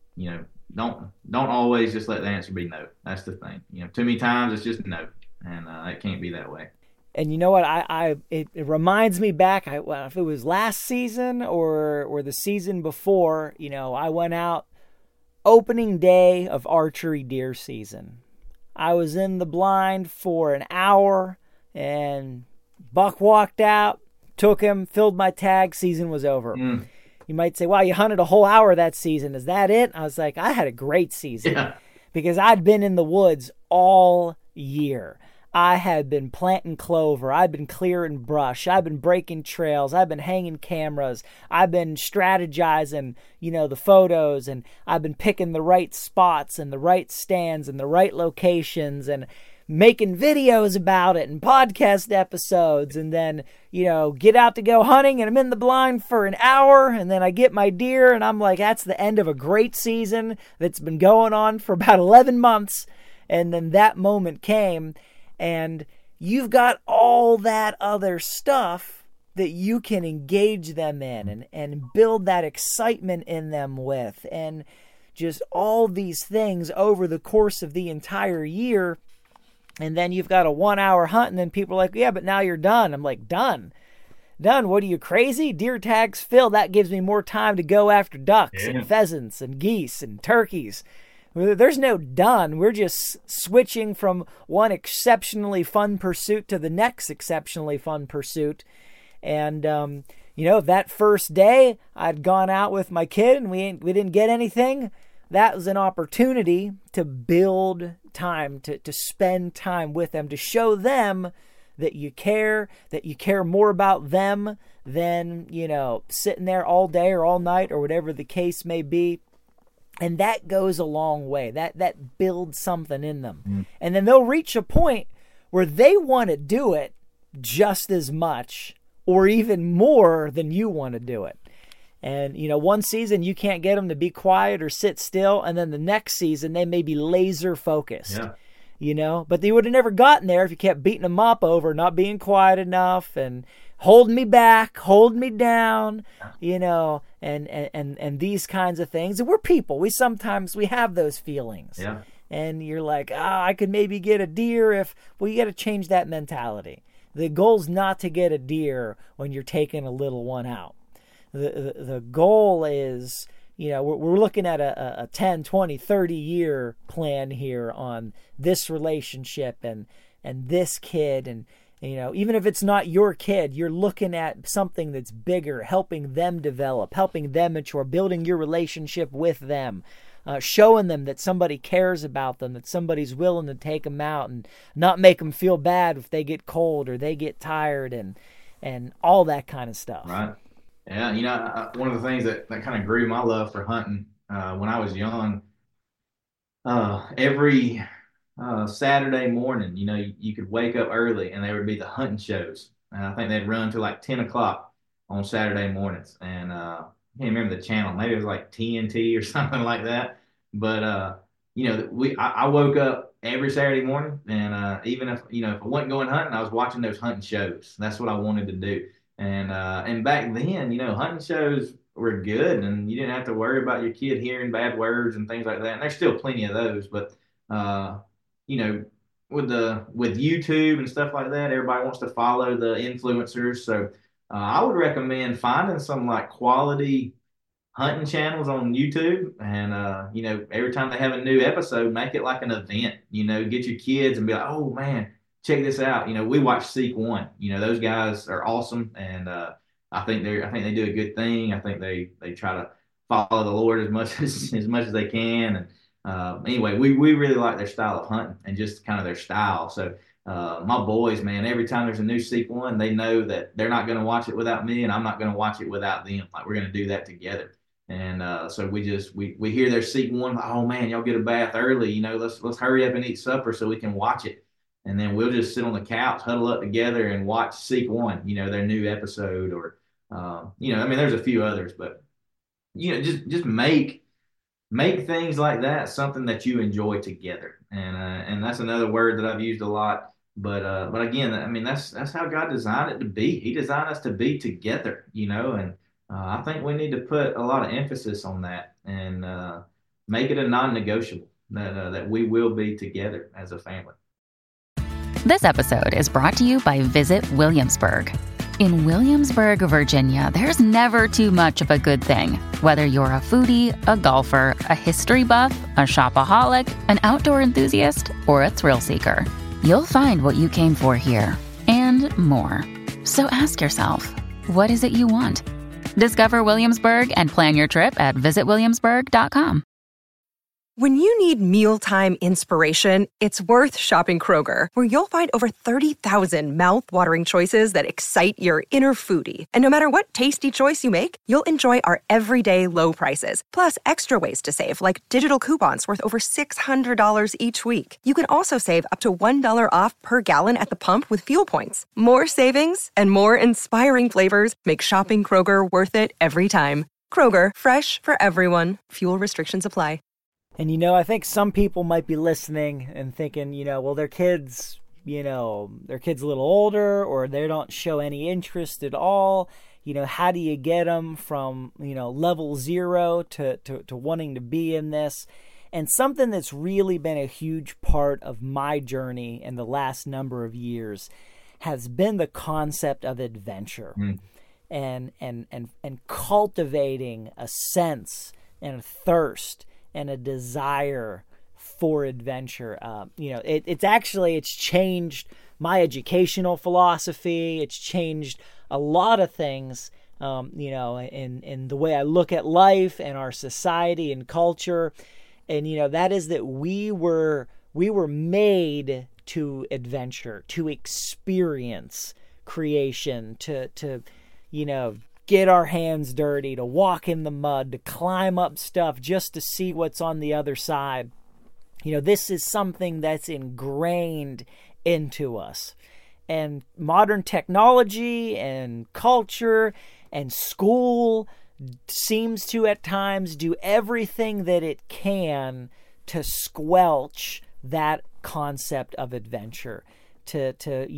don't always just let the answer be no. That's the thing. Too many times it's just no, and it can't be that way. And you know what? It reminds me back. If it was last season or the season before, I went out opening day of archery deer season. I was in the blind for an hour, and buck walked out, took him, filled my tag. Season was over. You might say, wow, you hunted a whole hour that season. Is that it? I was like, I had a great season because I'd been in the woods all year. I had been planting clover. I've been clearing brush. I've been breaking trails. I've been hanging cameras. I've been strategizing, the photos, and I've been picking the right spots and the right stands and the right locations and making videos about it and podcast episodes, and then, get out to go hunting, and I'm in the blind for an hour, and then I get my deer, and I'm like, that's the end of a great season that's been going on for about 11 months. And then that moment came, and you've got all that other stuff that you can engage them in and build that excitement in them with, and just all these things over the course of the entire year. And then you've got a 1 hour hunt, and then people are like, yeah, but now you're done. I'm like, done? What are you, crazy? Deer tags filled. That gives me more time to go after ducks and pheasants and geese and turkeys. There's no done. We're just switching from one exceptionally fun pursuit to the next exceptionally fun pursuit. And, that first day I'd gone out with my kid and we didn't get anything. That was an opportunity to build time, to spend time with them, to show them that you care more about them than, sitting there all day or all night or whatever the case may be. And that goes a long way. That builds something in them. And then they'll reach a point where they want to do it just as much or even more than you want to do it. And, one season you can't get them to be quiet or sit still. And then the next season they may be laser focused, but they would have never gotten there if you kept beating them up over not being quiet enough and holding me back, holding me down, and these kinds of things. And we're people. We have those feelings. Yeah. And you're like, I could maybe get a deer you got to change that mentality. The goal's not to get a deer when you're taking a little one out. The goal is, we're looking at a 10, 20, 30 year plan here on this relationship and this kid. And, even if it's not your kid, you're looking at something that's bigger, helping them develop, helping them mature, building your relationship with them. showing them that somebody cares about them, that somebody's willing to take them out and not make them feel bad if they get cold or they get tired and all that kind of stuff. Right. Yeah. One of the things that kind of grew my love for hunting when I was young, every Saturday morning, you could wake up early and there would be the hunting shows. And I think they'd run to like 10 o'clock on Saturday mornings. And I can't remember the channel. Maybe it was like TNT or something like that. But, I woke up every Saturday morning. And even if I wasn't going hunting, I was watching those hunting shows. That's what I wanted to do. And back then, hunting shows were good. And you didn't have to worry about your kid hearing bad words and things like that. And there's still plenty of those. But, with YouTube and stuff like that, everybody wants to follow the influencers. So I would recommend finding some like quality hunting channels on YouTube, and every time they have a new episode, make it like an event. Get your kids and be like, oh man, check this out. We watch Seek One. Those guys are awesome, and I think they do a good thing. I think they try to follow the Lord as much as they can. And anyway, we really like their style of hunting and just kind of their style. So my boys, man, every time there's a new Seek One, they know that they're not going to watch it without me, and I'm not going to watch it without them. Like, we're going to do that together. And so we hear their Seek One, like, oh man, y'all get a bath early. Let's hurry up and eat supper so we can watch it. And then we'll just sit on the couch, huddle up together, and watch Seek One. Their new episode, or there's a few others, but just make things like that something that you enjoy together. And that's another word that I've used a lot. But again, that's how God designed it to be. He designed us to be together, and I think we need to put a lot of emphasis on that and make it a non-negotiable that we will be together as a family. This episode is brought to you by Visit Williamsburg. In Williamsburg, Virginia, there's never too much of a good thing. Whether you're a foodie, a golfer, a history buff, a shopaholic, an outdoor enthusiast, or a thrill seeker, you'll find what you came for here and more. So ask yourself, what is it you want? Discover Williamsburg and plan your trip at visitwilliamsburg.com. When you need mealtime inspiration, it's worth shopping Kroger, where you'll find over 30,000 mouth-watering choices that excite your inner foodie. And no matter what tasty choice you make, you'll enjoy our everyday low prices, plus extra ways to save, like digital coupons worth over $600 each week. You can also save up to $1 off per gallon at the pump with fuel points. More savings and more inspiring flavors make shopping Kroger worth it every time. Kroger, fresh for everyone. Fuel restrictions apply. And, I think some people might be listening and thinking, well, their kids a little older, or they don't show any interest at all. How do you get them from, level 0 to wanting to be in this? And something that's really been a huge part of my journey in the last number of years has been the concept of adventure and cultivating a sense and a thirst and a desire for adventure. It's changed my educational philosophy. It's changed a lot of things, in the way I look at life and our society and culture. And, that is that we were made to adventure, to experience creation, to get our hands dirty, to walk in the mud, to climb up stuff just to see what's on the other side. This is something that's ingrained into us. And modern technology and culture and school seems to at times do everything that it can to squelch that concept of adventure, to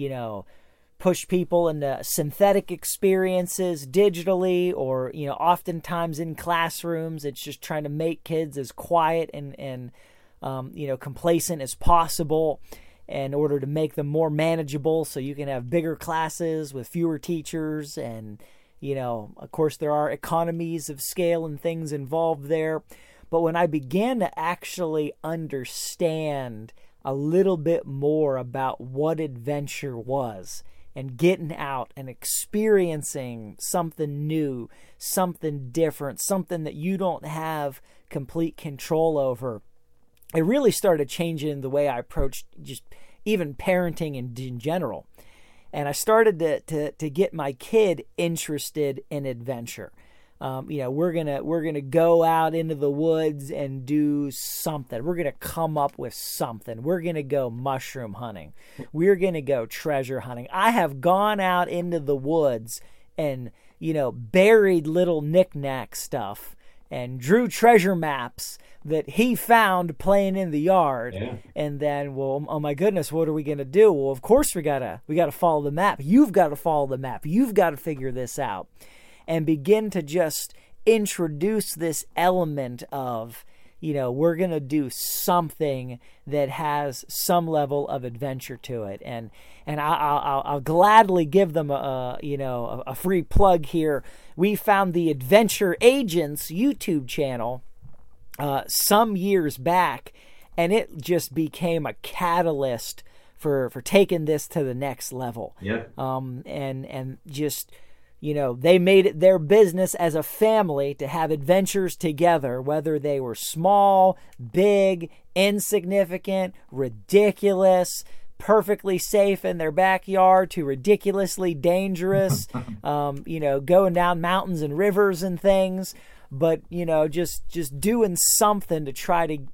push people into synthetic experiences digitally, or oftentimes in classrooms. It's just trying to make kids as quiet and complacent as possible in order to make them more manageable, so you can have bigger classes with fewer teachers. And of course there are economies of scale and things involved there. But when I began to actually understand a little bit more about what adventure was, and getting out and experiencing something new, something different, something that you don't have complete control over, it really started changing the way I approached just even parenting in general. And I started to get my kid interested in adventure. We're gonna go out into the woods and do something. We're gonna come up with something. We're gonna go mushroom hunting. We're gonna go treasure hunting. I have gone out into the woods and buried little knick-knack stuff and drew treasure maps that he found playing in the yard. Yeah. And then, well, oh my goodness, what are we going to do? Well, of course we gotta follow the map. You've got to follow the map. You've got to figure this out, and begin to just introduce this element of, we're going to do something that has some level of adventure to it. And I'll gladly give them a free plug here. We found the Adventure Agents YouTube channel some years back, and it just became a catalyst for taking this to the next level. Yeah. And just, they made it their business as a family to have adventures together, whether they were small, big, insignificant, ridiculous, perfectly safe in their backyard to ridiculously dangerous, going down mountains and rivers and things. But, just doing something to try to,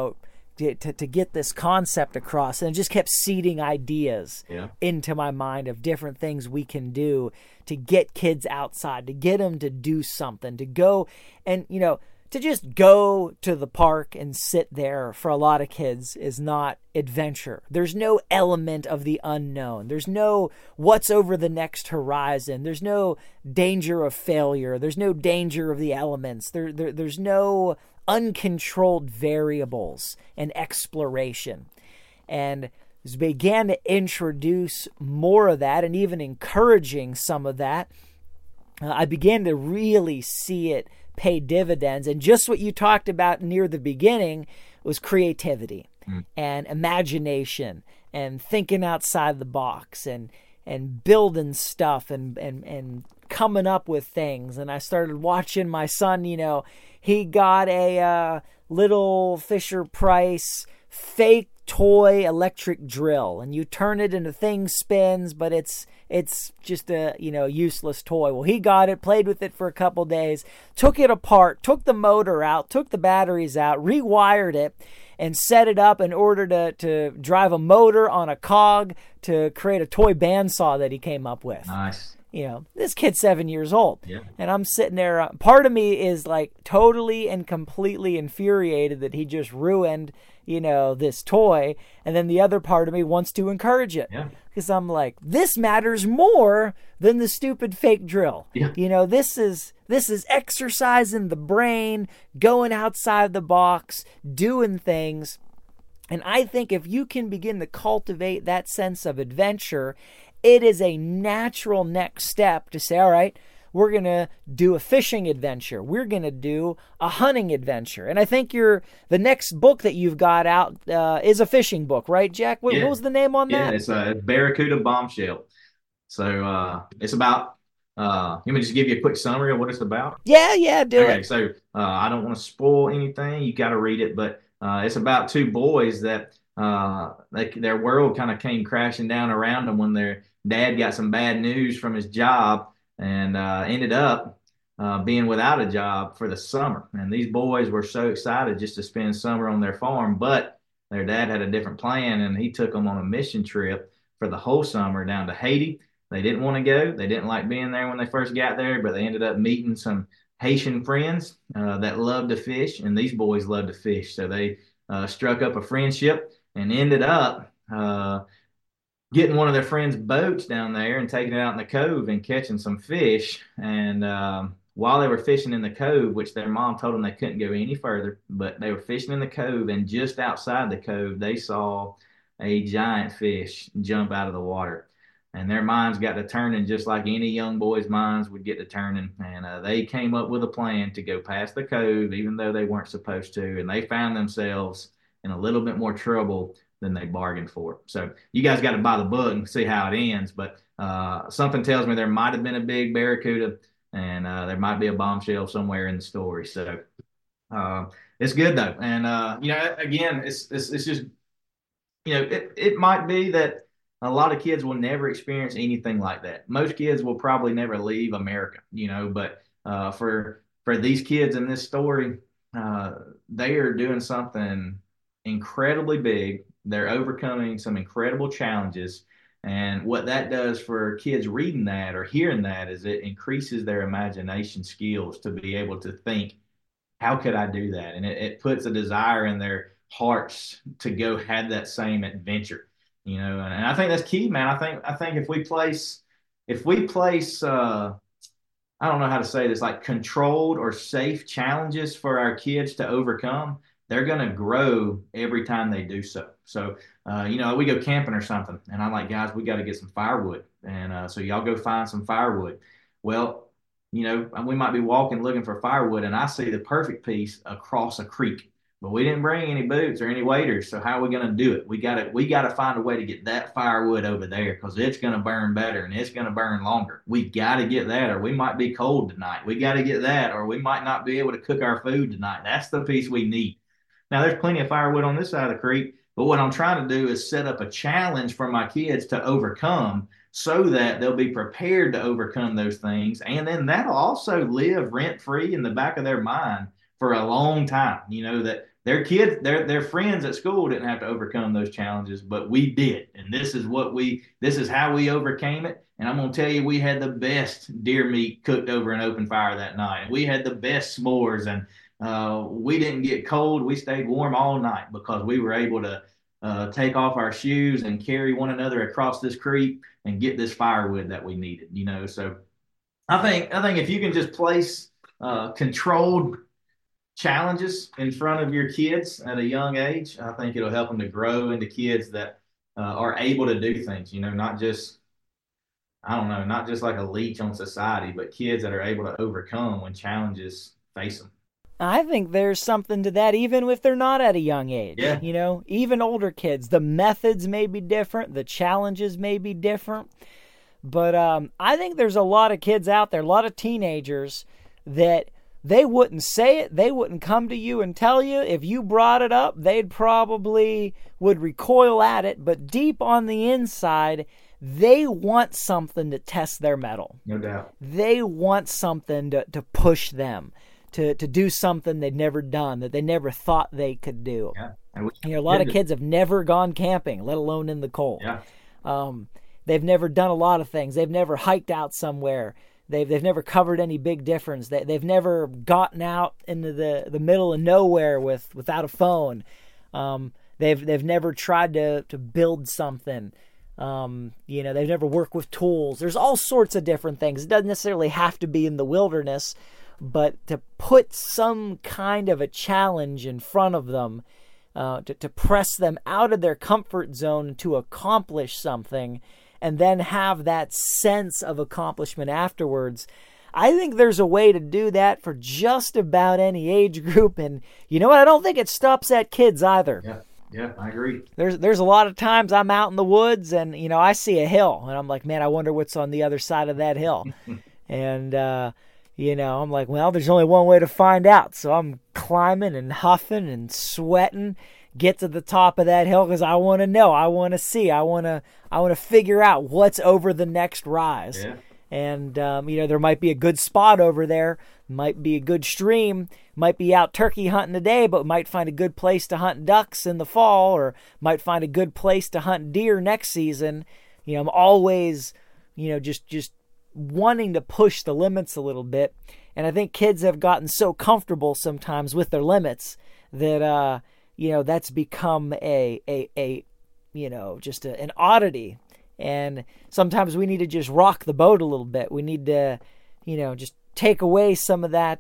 to get this concept across, and it just kept seeding ideas into my mind of different things we can do to get kids outside, to get them to do something, to go and, to just go to the park and sit there for a lot of kids is not adventure. There's no element of the unknown. There's no what's over the next horizon. There's no danger of failure. There's no danger of the elements. There's no uncontrolled variables and exploration. And as we began to introduce more of that and even encouraging some of that, I began to really see it pay dividends. And just what you talked about near the beginning was creativity and imagination and thinking outside the box and building stuff and coming up with things. And I started watching my son, he got a little Fisher-Price fake toy electric drill, and you turn it and the thing spins, but it's just a useless toy. Well, he got it, played with it for a couple days, took it apart, took the motor out, took the batteries out, rewired it, and set it up in order to drive a motor on a cog to create a toy bandsaw that he came up with. Nice. This kid's 7 years old. Yeah. And I'm sitting there, part of me is like totally and completely infuriated that he just ruined, this toy. And then the other part of me wants to encourage it. Yeah. Because I'm like, this matters more than the stupid fake drill. Yeah. This is exercising the brain, going outside the box, doing things. And I think if you can begin to cultivate that sense of adventure, it is a natural next step to say, all right, we're going to do a fishing adventure. We're going to do a hunting adventure. And I think the next book that you've got out is a fishing book, right, Jack? What was the name on that? Yeah, it's a Barracuda Bombshell. So it's about, let me just give you a quick summary of what it's about. Yeah, do it. Okay, so I don't want to spoil anything. You got to read it, but it's about two boys that their world kind of came crashing down around them when their dad got some bad news from his job and ended up being without a job for the summer. And these boys were so excited just to spend summer on their farm, but their dad had a different plan, and he took them on a mission trip for the whole summer down to Haiti. They didn't want to go. They didn't like being there when they first got there, but they ended up meeting some Haitian friends that loved to fish, and these boys loved to fish. So they struck up a friendship and ended up getting one of their friends' boats down there and taking it out in the cove and catching some fish. And while they were fishing in the cove, which their mom told them they couldn't go any further, but they were fishing in the cove, and just outside the cove, they saw a giant fish jump out of the water. And their minds got to turning just like any young boy's minds would get to turning. And they came up with a plan to go past the cove, even though they weren't supposed to. And they found themselves in a little bit more trouble than they bargained for. So you guys got to buy the book and see how it ends. But something tells me there might have been a big barracuda, and there might be a bombshell somewhere in the story. So it's good though. And, again, it's just, it might be that a lot of kids will never experience anything like that. Most kids will probably never leave America, but for these kids in this story, they are doing something incredibly big. They're overcoming some incredible challenges. And what that does for kids reading that or hearing that is it increases their imagination skills to be able to think, how could I do that? And it puts a desire in their hearts to go have that same adventure, and I think that's key, man. I think if we place I don't know how to say this, like controlled or safe challenges for our kids to overcome, they're going to grow every time they do so. So, we go camping or something, and I'm like, guys, we got to get some firewood. And so y'all go find some firewood. Well, we might be walking looking for firewood, and I see the perfect piece across a creek. But we didn't bring any boots or any waders, so how are we going to do it? We got to find a way to get that firewood over there because it's going to burn better and it's going to burn longer. We got to get that, or we might be cold tonight. We got to get that, or we might not be able to cook our food tonight. That's the piece we need. Now, there's plenty of firewood on this side of the creek, but what I'm trying to do is set up a challenge for my kids to overcome so that they'll be prepared to overcome those things. And then that'll also live rent-free in the back of their mind for a long time, that their kids, their friends at school didn't have to overcome those challenges, but we did. And this is how we overcame it. And I'm going to tell you, we had the best deer meat cooked over an open fire that night. And we had the best s'mores, and we didn't get cold. We stayed warm all night because we were able to take off our shoes and carry one another across this creek and get this firewood that we needed, So I think if you can just place controlled challenges in front of your kids at a young age, I think it'll help them to grow into kids that are able to do things, not just, not just like a leech on society, but kids that are able to overcome when challenges face them. I think there's something to that even if they're not at a young age. Yeah. Even older kids, the methods may be different, the challenges may be different. But I think there's a lot of kids out there, a lot of teenagers that they wouldn't say it. They wouldn't come to you and tell you. If you brought it up, they'd probably would recoil at it. But deep on the inside, they want something to test their mettle. No doubt. They want something to push them to do something they'd never done, that they never thought they could do. Yeah. A lot of kids have never gone camping, let alone in the cold. Yeah. They've never done a lot of things. They've never hiked out somewhere. They've never covered any big difference. They've never gotten out into the middle of nowhere without a phone. They've never tried to build something. They've never worked with tools. There's all sorts of different things. It doesn't necessarily have to be in the wilderness, but to put some kind of a challenge in front of them, to press them out of their comfort zone to accomplish something, and then have that sense of accomplishment afterwards. I think there's a way to do that for just about any age group. And you know what? I don't think it stops at kids either. Yeah, I agree. There's a lot of times I'm out in the woods and, I see a hill and I'm like, man, I wonder what's on the other side of that hill. And, I'm like, well, there's only one way to find out. So I'm climbing and huffing and sweating, get to the top of that hill because I want to know, I want to see, I want to figure out what's over the next rise. Yeah. And, there might be a good spot over there, might be a good stream, might be out turkey hunting today, but might find a good place to hunt ducks in the fall, or might find a good place to hunt deer next season. I'm always, just wanting to push the limits a little bit. And I think kids have gotten so comfortable sometimes with their limits that, that's become just an oddity. And sometimes we need to just rock the boat a little bit. We need to, just take away some of that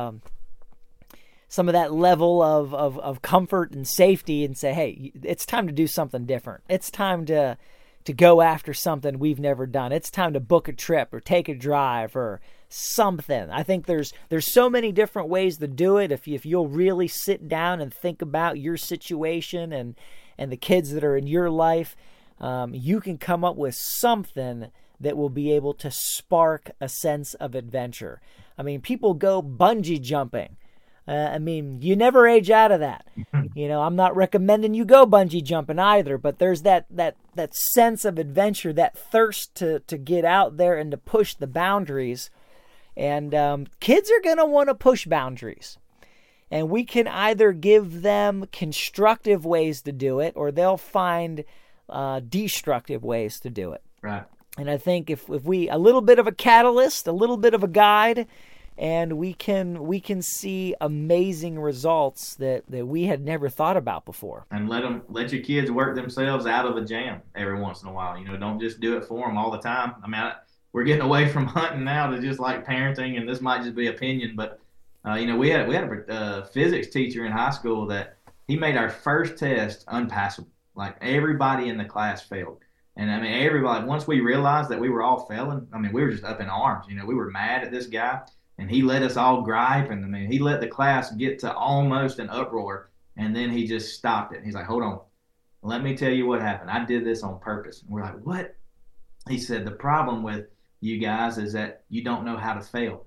level of comfort and safety and say, hey, it's time to do something different. It's time to go after something we've never done. It's time to book a trip or take a drive or something. I think there's so many different ways to do it. If you'll really sit down and think about your situation and the kids that are in your life, you can come up with something that will be able to spark a sense of adventure. I mean, people go bungee jumping. I mean, you never age out of that. You know, I'm not recommending you go bungee jumping either, but there's that sense of adventure, that thirst to get out there and to push the boundaries. And kids are going to want to push boundaries. And we can either give them constructive ways to do it, or they'll find destructive ways to do it. Right. And I think if we, a little bit of a catalyst, a little bit of a guide, and we can see amazing results that we had never thought about before. And let your kids work themselves out of a jam every once in a while. You know, don't just do it for them all the time. I mean, we're getting away from hunting now to just like parenting, and this might just be opinion, but you know, we had a physics teacher in high school that he made our first test unpassable. Like everybody in the class failed. And I mean, everybody, once we realized that we were all failing, I mean, we were just up in arms. You know, we were mad at this guy, and he let us all gripe. And I mean, he let the class get to almost an uproar, and then he just stopped it. He's like, hold on, let me tell you what happened. I did this on purpose. And we're like, what? He said, the problem with you guys is that you don't know how to fail.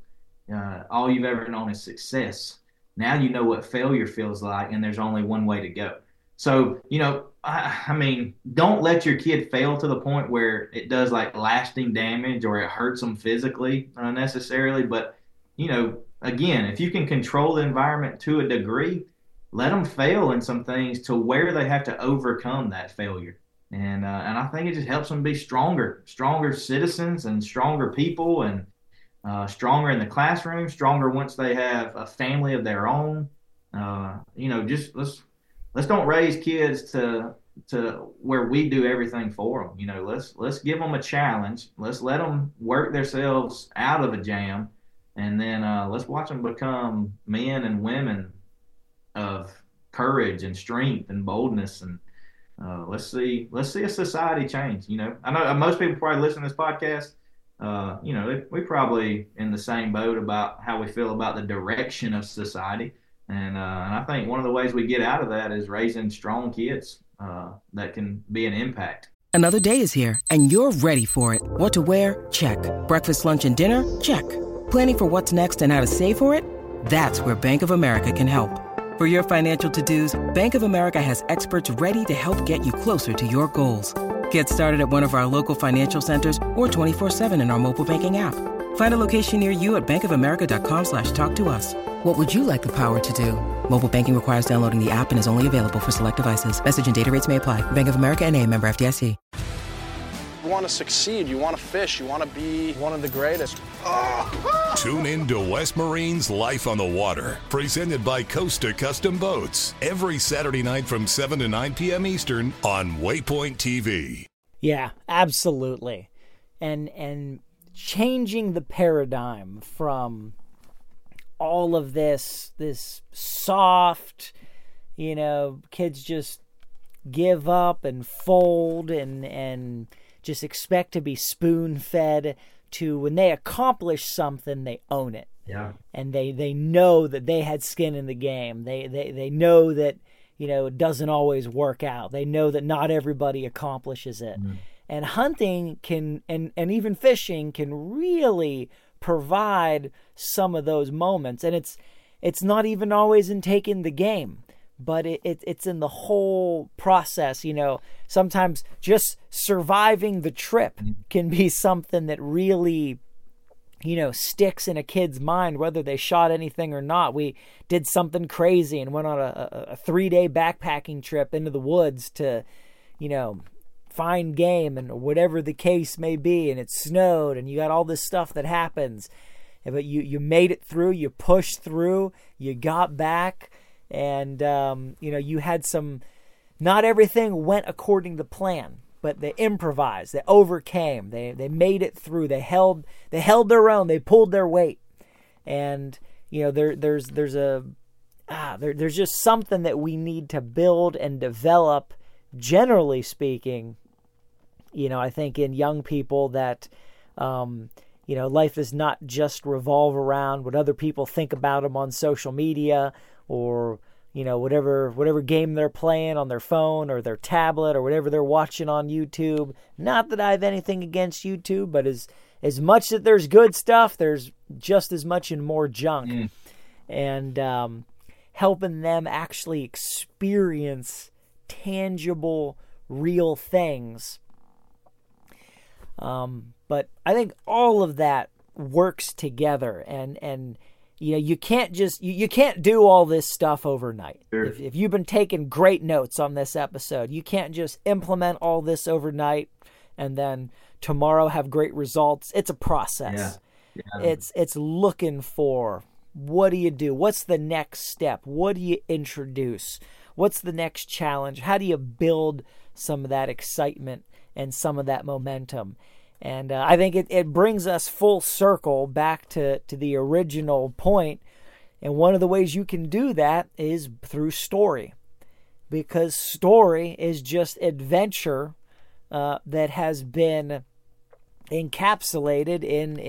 All you've ever known is success. Now you know what failure feels like, and there's only one way to go. So, you know, I mean, don't let your kid fail to the point where it does like lasting damage or it hurts them physically unnecessarily. But, you know, again, if you can control the environment to a degree, let them fail in some things to where they have to overcome that failure. And I think it just helps them be stronger citizens and stronger people, and stronger in the classroom, stronger once they have a family of their own. You know, just let's don't raise kids to where we do everything for them. You know, let's give them a challenge. Let's let them work themselves out of a jam, and then let's watch them become men and women of courage and strength and boldness. And let's see a society change. You know, I know most people probably listen to this podcast. You know, we probably in the same boat about how we feel about the direction of society. And I think one of the ways we get out of that is raising strong kids that can be an impact. Another day is here, and you're ready for it. What to wear? Check. Breakfast, lunch, and dinner? Check. Planning for what's next and how to save for it? That's where Bank of America can help. For your financial to-dos, Bank of America has experts ready to help get you closer to your goals. Get started at one of our local financial centers or 24/7 in our mobile banking app. Find a location near you at bankofamerica.com/talktous. What would you like the power to do? Mobile banking requires downloading the app and is only available for select devices. Message and data rates may apply. Bank of America NA, member FDIC. You want to succeed. You want to fish. You want to be one of the greatest. Tune in to West Marine's Life on the Water, presented by Costa Custom Boats, every Saturday night from 7 to 9 p.m. Eastern on Waypoint TV. Yeah, absolutely. And changing the paradigm from all of this soft, you know, kids just give up and fold and just expect to be spoon-fed, to when they accomplish something, they own it. Yeah. And they know that they had skin in the game. They know that, you know, it doesn't always work out. They know that not everybody accomplishes it. Mm. And hunting can, and even fishing can really provide some of those moments. And it's not even always in taking the game, but it's in the whole process. You know, sometimes just surviving the trip can be something that really, you know, sticks in a kid's mind, whether they shot anything or not. We did something crazy and went on a 3-day backpacking trip into the woods to, you know, find game and whatever the case may be, and it snowed and you got all this stuff that happens, but you made it through, you pushed through, you got back, and you know, you had some, not everything went according to plan, but they improvised, they overcame, they made it through, they held their own, they pulled their weight. And you know, there's just something that we need to build and develop, generally speaking. You know, I think in young people that, you know, life does not just revolve around what other people think about them on social media, or, you know, whatever game they're playing on their phone or their tablet, or whatever they're watching on YouTube. Not that I have anything against YouTube, but as much that there's good stuff, there's just as much and more junk. And helping them actually experience tangible, real things. But I think all of that works together, and you can't just you can't do all this stuff overnight. Sure. If you've been taking great notes on this episode, you can't just implement all this overnight and then tomorrow have great results. It's a process. Yeah. It's looking for, what do you do? What's the next step? What do you introduce? What's the next challenge? How do you build some of that excitement and some of that momentum? And I think it brings us full circle back to the original point. And one of the ways you can do that is through story, because story is just adventure that has been encapsulated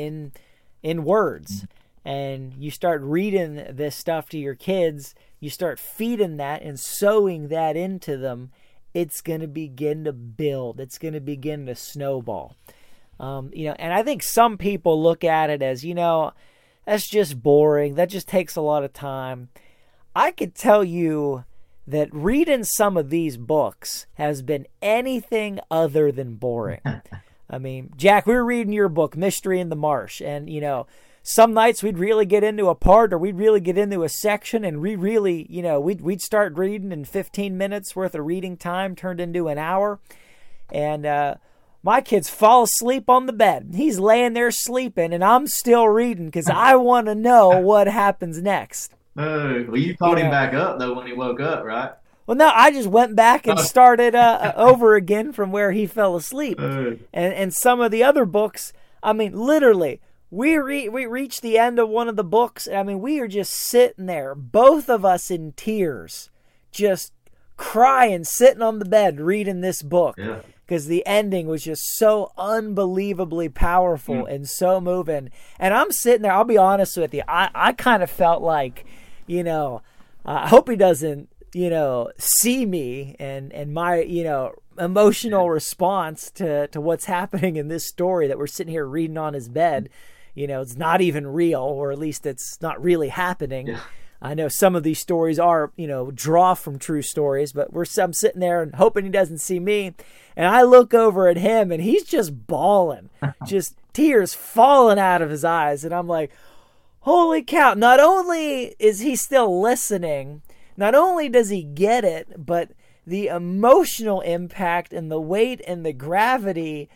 in words. And you start reading this stuff to your kids, you start feeding that and sowing that into them, it's going to begin to build. It's going to begin to snowball. And I think some people look at it as, that's just boring. That just takes a lot of time. I could tell you that reading some of these books has been anything other than boring. I mean, Jack, we were reading your book, Mystery in the Marsh, and, some nights we'd really get into a part, or we'd really get into a section, and we really, we'd start reading, and 15 minutes worth of reading time turned into an hour. And my kids fall asleep on the bed. He's laying there sleeping, and I'm still reading because I want to know what happens next. Well, you called him back up, though, when he woke up, right? Well, no, I just went back and started over again from where he fell asleep. And some of the other books, I mean, literally, we reached the end of one of the books. I mean, we are just sitting there, both of us in tears, just crying, sitting on the bed, reading this book. Yeah. Because the ending was just so unbelievably powerful and so moving. And I'm sitting there, I'll be honest with you, I kind of felt like, I hope he doesn't, see me and my, emotional response to what's happening in this story that we're sitting here reading on his bed. It's not even real, or at least it's not really happening. Yeah. I know some of these stories are, draw from true stories, but I'm sitting there and hoping he doesn't see me. And I look over at him and he's just bawling, just tears falling out of his eyes. And I'm like, holy cow. Not only is he still listening, not only does he get it, but the emotional impact and the weight and the gravity,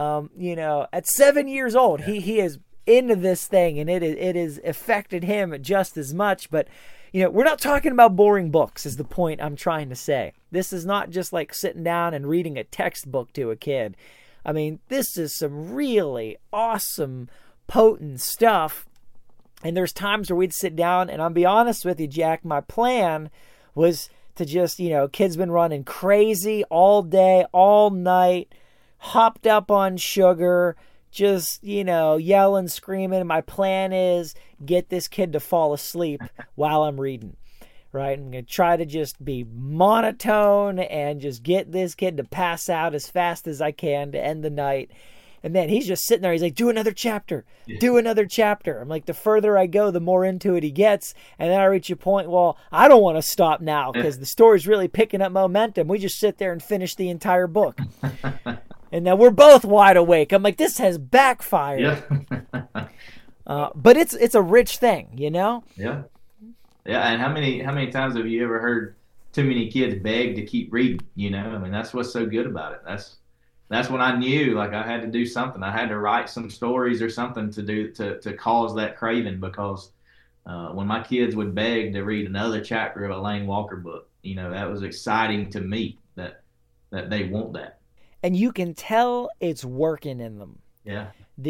at 7 years old, he is into this thing, and it has affected him just as much. But we're not talking about boring books, is the point I'm trying to say. This is not just like sitting down and reading a textbook to a kid. I mean, this is some really awesome, potent stuff. And there's times where we'd sit down, and I'll be honest with you, Jack, my plan was to just, kids been running crazy all day, all night, hopped up on sugar, just, yelling, screaming. My plan is get this kid to fall asleep while I'm reading, right? I'm going to try to just be monotone and just get this kid to pass out as fast as I can to end the night. And then he's just sitting there. He's like, do another chapter. Do another chapter. I'm like, the further I go, the more into it he gets. And then I reach a point, well, I don't want to stop now because the story's really picking up momentum. We just sit there and finish the entire book. And now we're both wide awake. I'm like, this has backfired. Yeah. But it's a rich thing, Yeah. Yeah. And how many times have you ever heard too many kids beg to keep reading? I mean, that's what's so good about it. That's when I knew, like, I had to do something. I had to write some stories or something to do to cause that craving, because when my kids would beg to read another chapter of a Lane Walker book, that was exciting to me that they want that. And you can tell it's working in them. Yeah.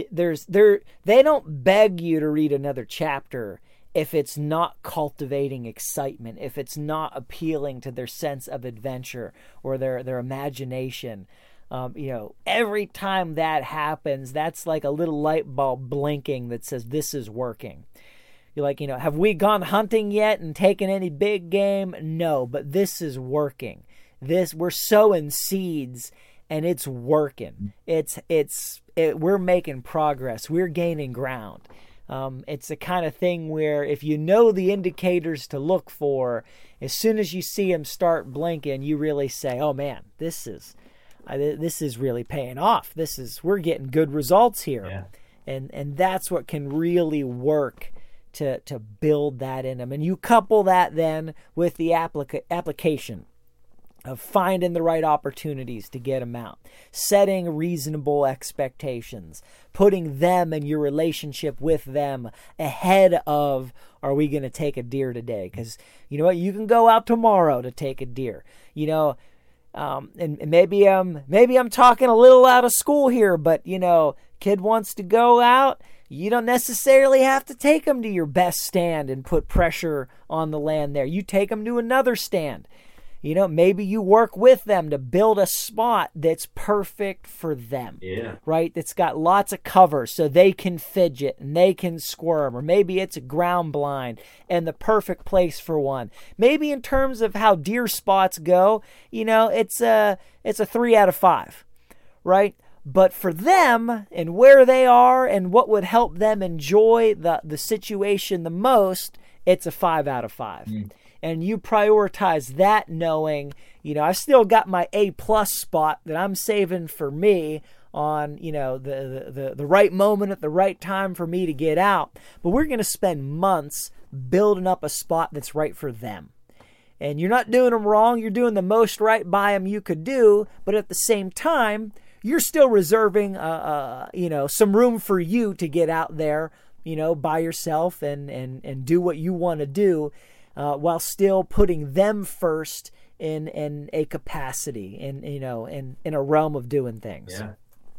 They don't beg you to read another chapter if it's not cultivating excitement, if it's not appealing to their sense of adventure or their imagination. Every time that happens, that's like a little light bulb blinking that says this is working. You're like, have we gone hunting yet and taken any big game? No, but this is working. We're sowing seeds. And it's working. We're making progress. We're gaining ground. It's the kind of thing where if you know the indicators to look for, as soon as you see them start blinking, you really say, oh man, this is really paying off. We're getting good results here. Yeah. And that's what can really work to build that in them. And you couple that then with the application of finding the right opportunities to get them out, setting reasonable expectations, putting them and your relationship with them ahead of, are we going to take a deer today? Because you know what, you can go out tomorrow to take a deer, and maybe I'm talking a little out of school here, but kid wants to go out. You don't necessarily have to take them to your best stand and put pressure on the land there. You take them to another stand. Maybe you work with them to build a spot that's perfect for them. Yeah. Right? That's got lots of cover so they can fidget and they can squirm. Or maybe it's a ground blind and the perfect place for one. Maybe in terms of how deer spots go, it's a 3 out of 5. Right? But for them and where they are and what would help them enjoy the situation the most, it's a 5 out of 5. And you prioritize that knowing, I've still got my A+ spot that I'm saving for me on, the right moment at the right time for me to get out. But we're going to spend months building up a spot that's right for them. And you're not doing them wrong. You're doing the most right by them you could do. But at the same time, you're still reserving, some room for you to get out there, by yourself and do what you want to do. While still putting them first in a capacity, in a realm of doing things. Yeah.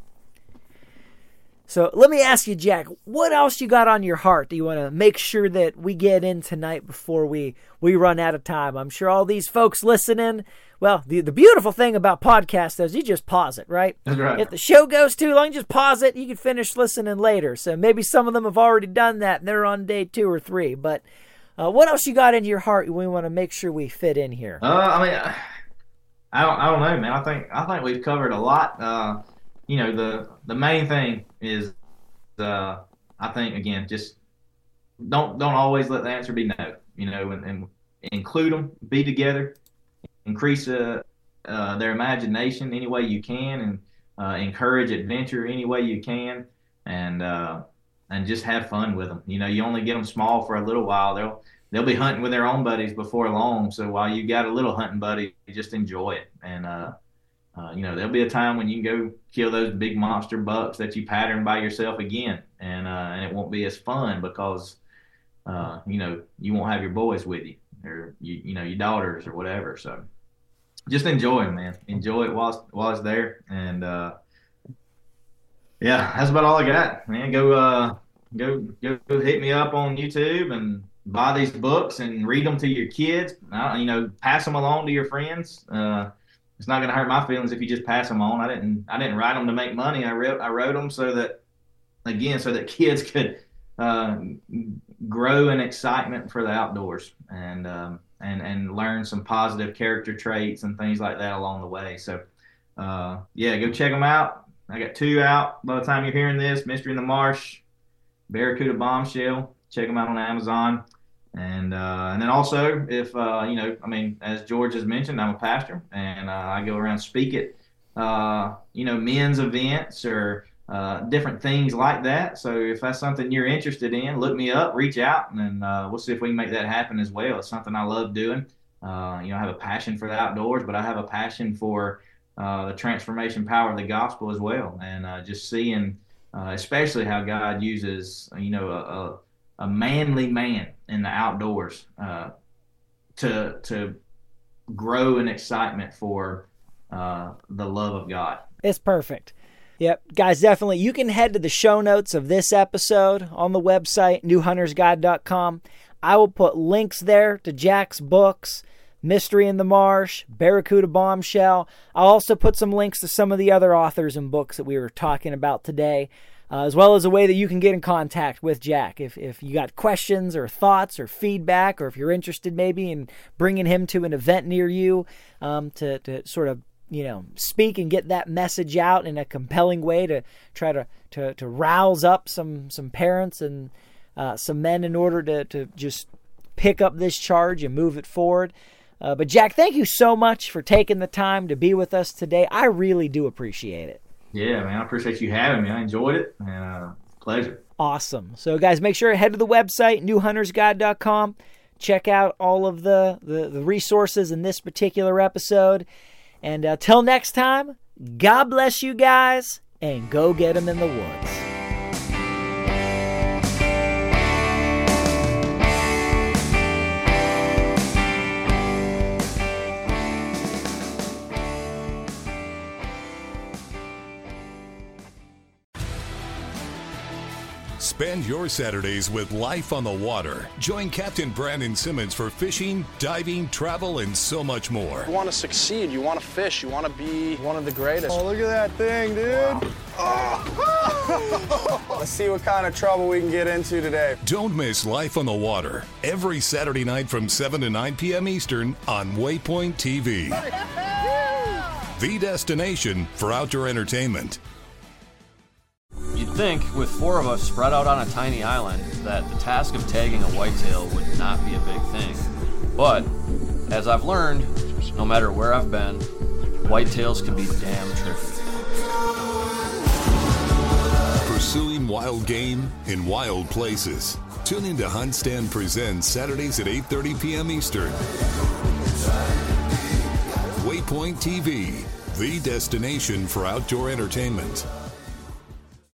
So let me ask you, Jack, what else you got on your heart? Do you want to make sure that we get in tonight before we run out of time? I'm sure all these folks listening, well, the beautiful thing about podcasts is you just pause it, right? That's right. If the show goes too long, just pause it. You can finish listening later. So maybe some of them have already done that and they're on day 2 or 3, but what else you got in your heart we want to make sure we fit in here? I don't know, man. I think we've covered a lot. The main thing is, I think again, just don't always let the answer be no. And include them, be together, increase their imagination any way you can, and encourage adventure any way you can, and just have fun with them. You only get them small for a little while. They'll be hunting with their own buddies before long. So while you got a little hunting buddy, just enjoy it. And there'll be a time when you can go kill those big monster bucks that you pattern by yourself again, and it won't be as fun because you won't have your boys with you, or your daughters or whatever. So just enjoy it, man. Enjoy it while it's there. And yeah, that's about all I got, man. Go hit me up on YouTube and buy these books and read them to your kids. Pass them along to your friends. It's not going to hurt my feelings if you just pass them on. I didn't write them to make money. I wrote them so that kids could grow in excitement for the outdoors and learn some positive character traits and things like that along the way. So go check them out. I got 2 out by the time you're hearing this: Mystery in the Marsh, Barracuda Bombshell. Check them out on Amazon. And then also, if as George has mentioned, I'm a pastor, and I go around speak at men's events or different things like that. So if that's something you're interested in, look me up, reach out, and we'll see if we can make that happen as well. It's something I love doing. I have a passion for the outdoors, but I have a passion for the transformation power of the gospel as well, and just seeing, especially how God uses a manly man in the outdoors to grow in excitement for the love of God. It's perfect. Yep. Guys, definitely. You can head to the show notes of this episode on the website, newhuntersguide.com. I will put links there to Jack's books, Mystery in the Marsh, Barracuda Bombshell. I'll also put some links to some of the other authors and books that we were talking about today, as well as a way that you can get in contact with Jack. If you got questions or thoughts or feedback, or if you're interested maybe in bringing him to an event near you to sort of speak and get that message out in a compelling way to try to rouse up some parents and some men in order to just pick up this charge and move it forward. But Jack, thank you so much for taking the time to be with us today. I really do appreciate it. Yeah, man, I appreciate you having me. I enjoyed it, and pleasure. Awesome. So, guys, make sure to head to the website, newhuntersguide.com. Check out all of the resources in this particular episode. And till next time, God bless you guys, and go get them in the woods. Spend your Saturdays with Life on the Water. Join Captain Brandon Simmons for fishing, diving, travel, and so much more. You want to succeed, you want to fish, you want to be one of the greatest. Oh, look at that thing, dude. Wow. Oh. Let's see what kind of trouble we can get into today. Don't miss Life on the Water every Saturday night from 7 to 9 p.m. Eastern on Waypoint TV. The destination for outdoor entertainment. You'd think, with 4 of us spread out on a tiny island, that the task of tagging a whitetail would not be a big thing. But, as I've learned, no matter where I've been, whitetails can be damn tricky. Pursuing wild game in wild places. Tune in to Hunt Stand Presents Saturdays at 8:30 p.m. Eastern. Waypoint TV, the destination for outdoor entertainment.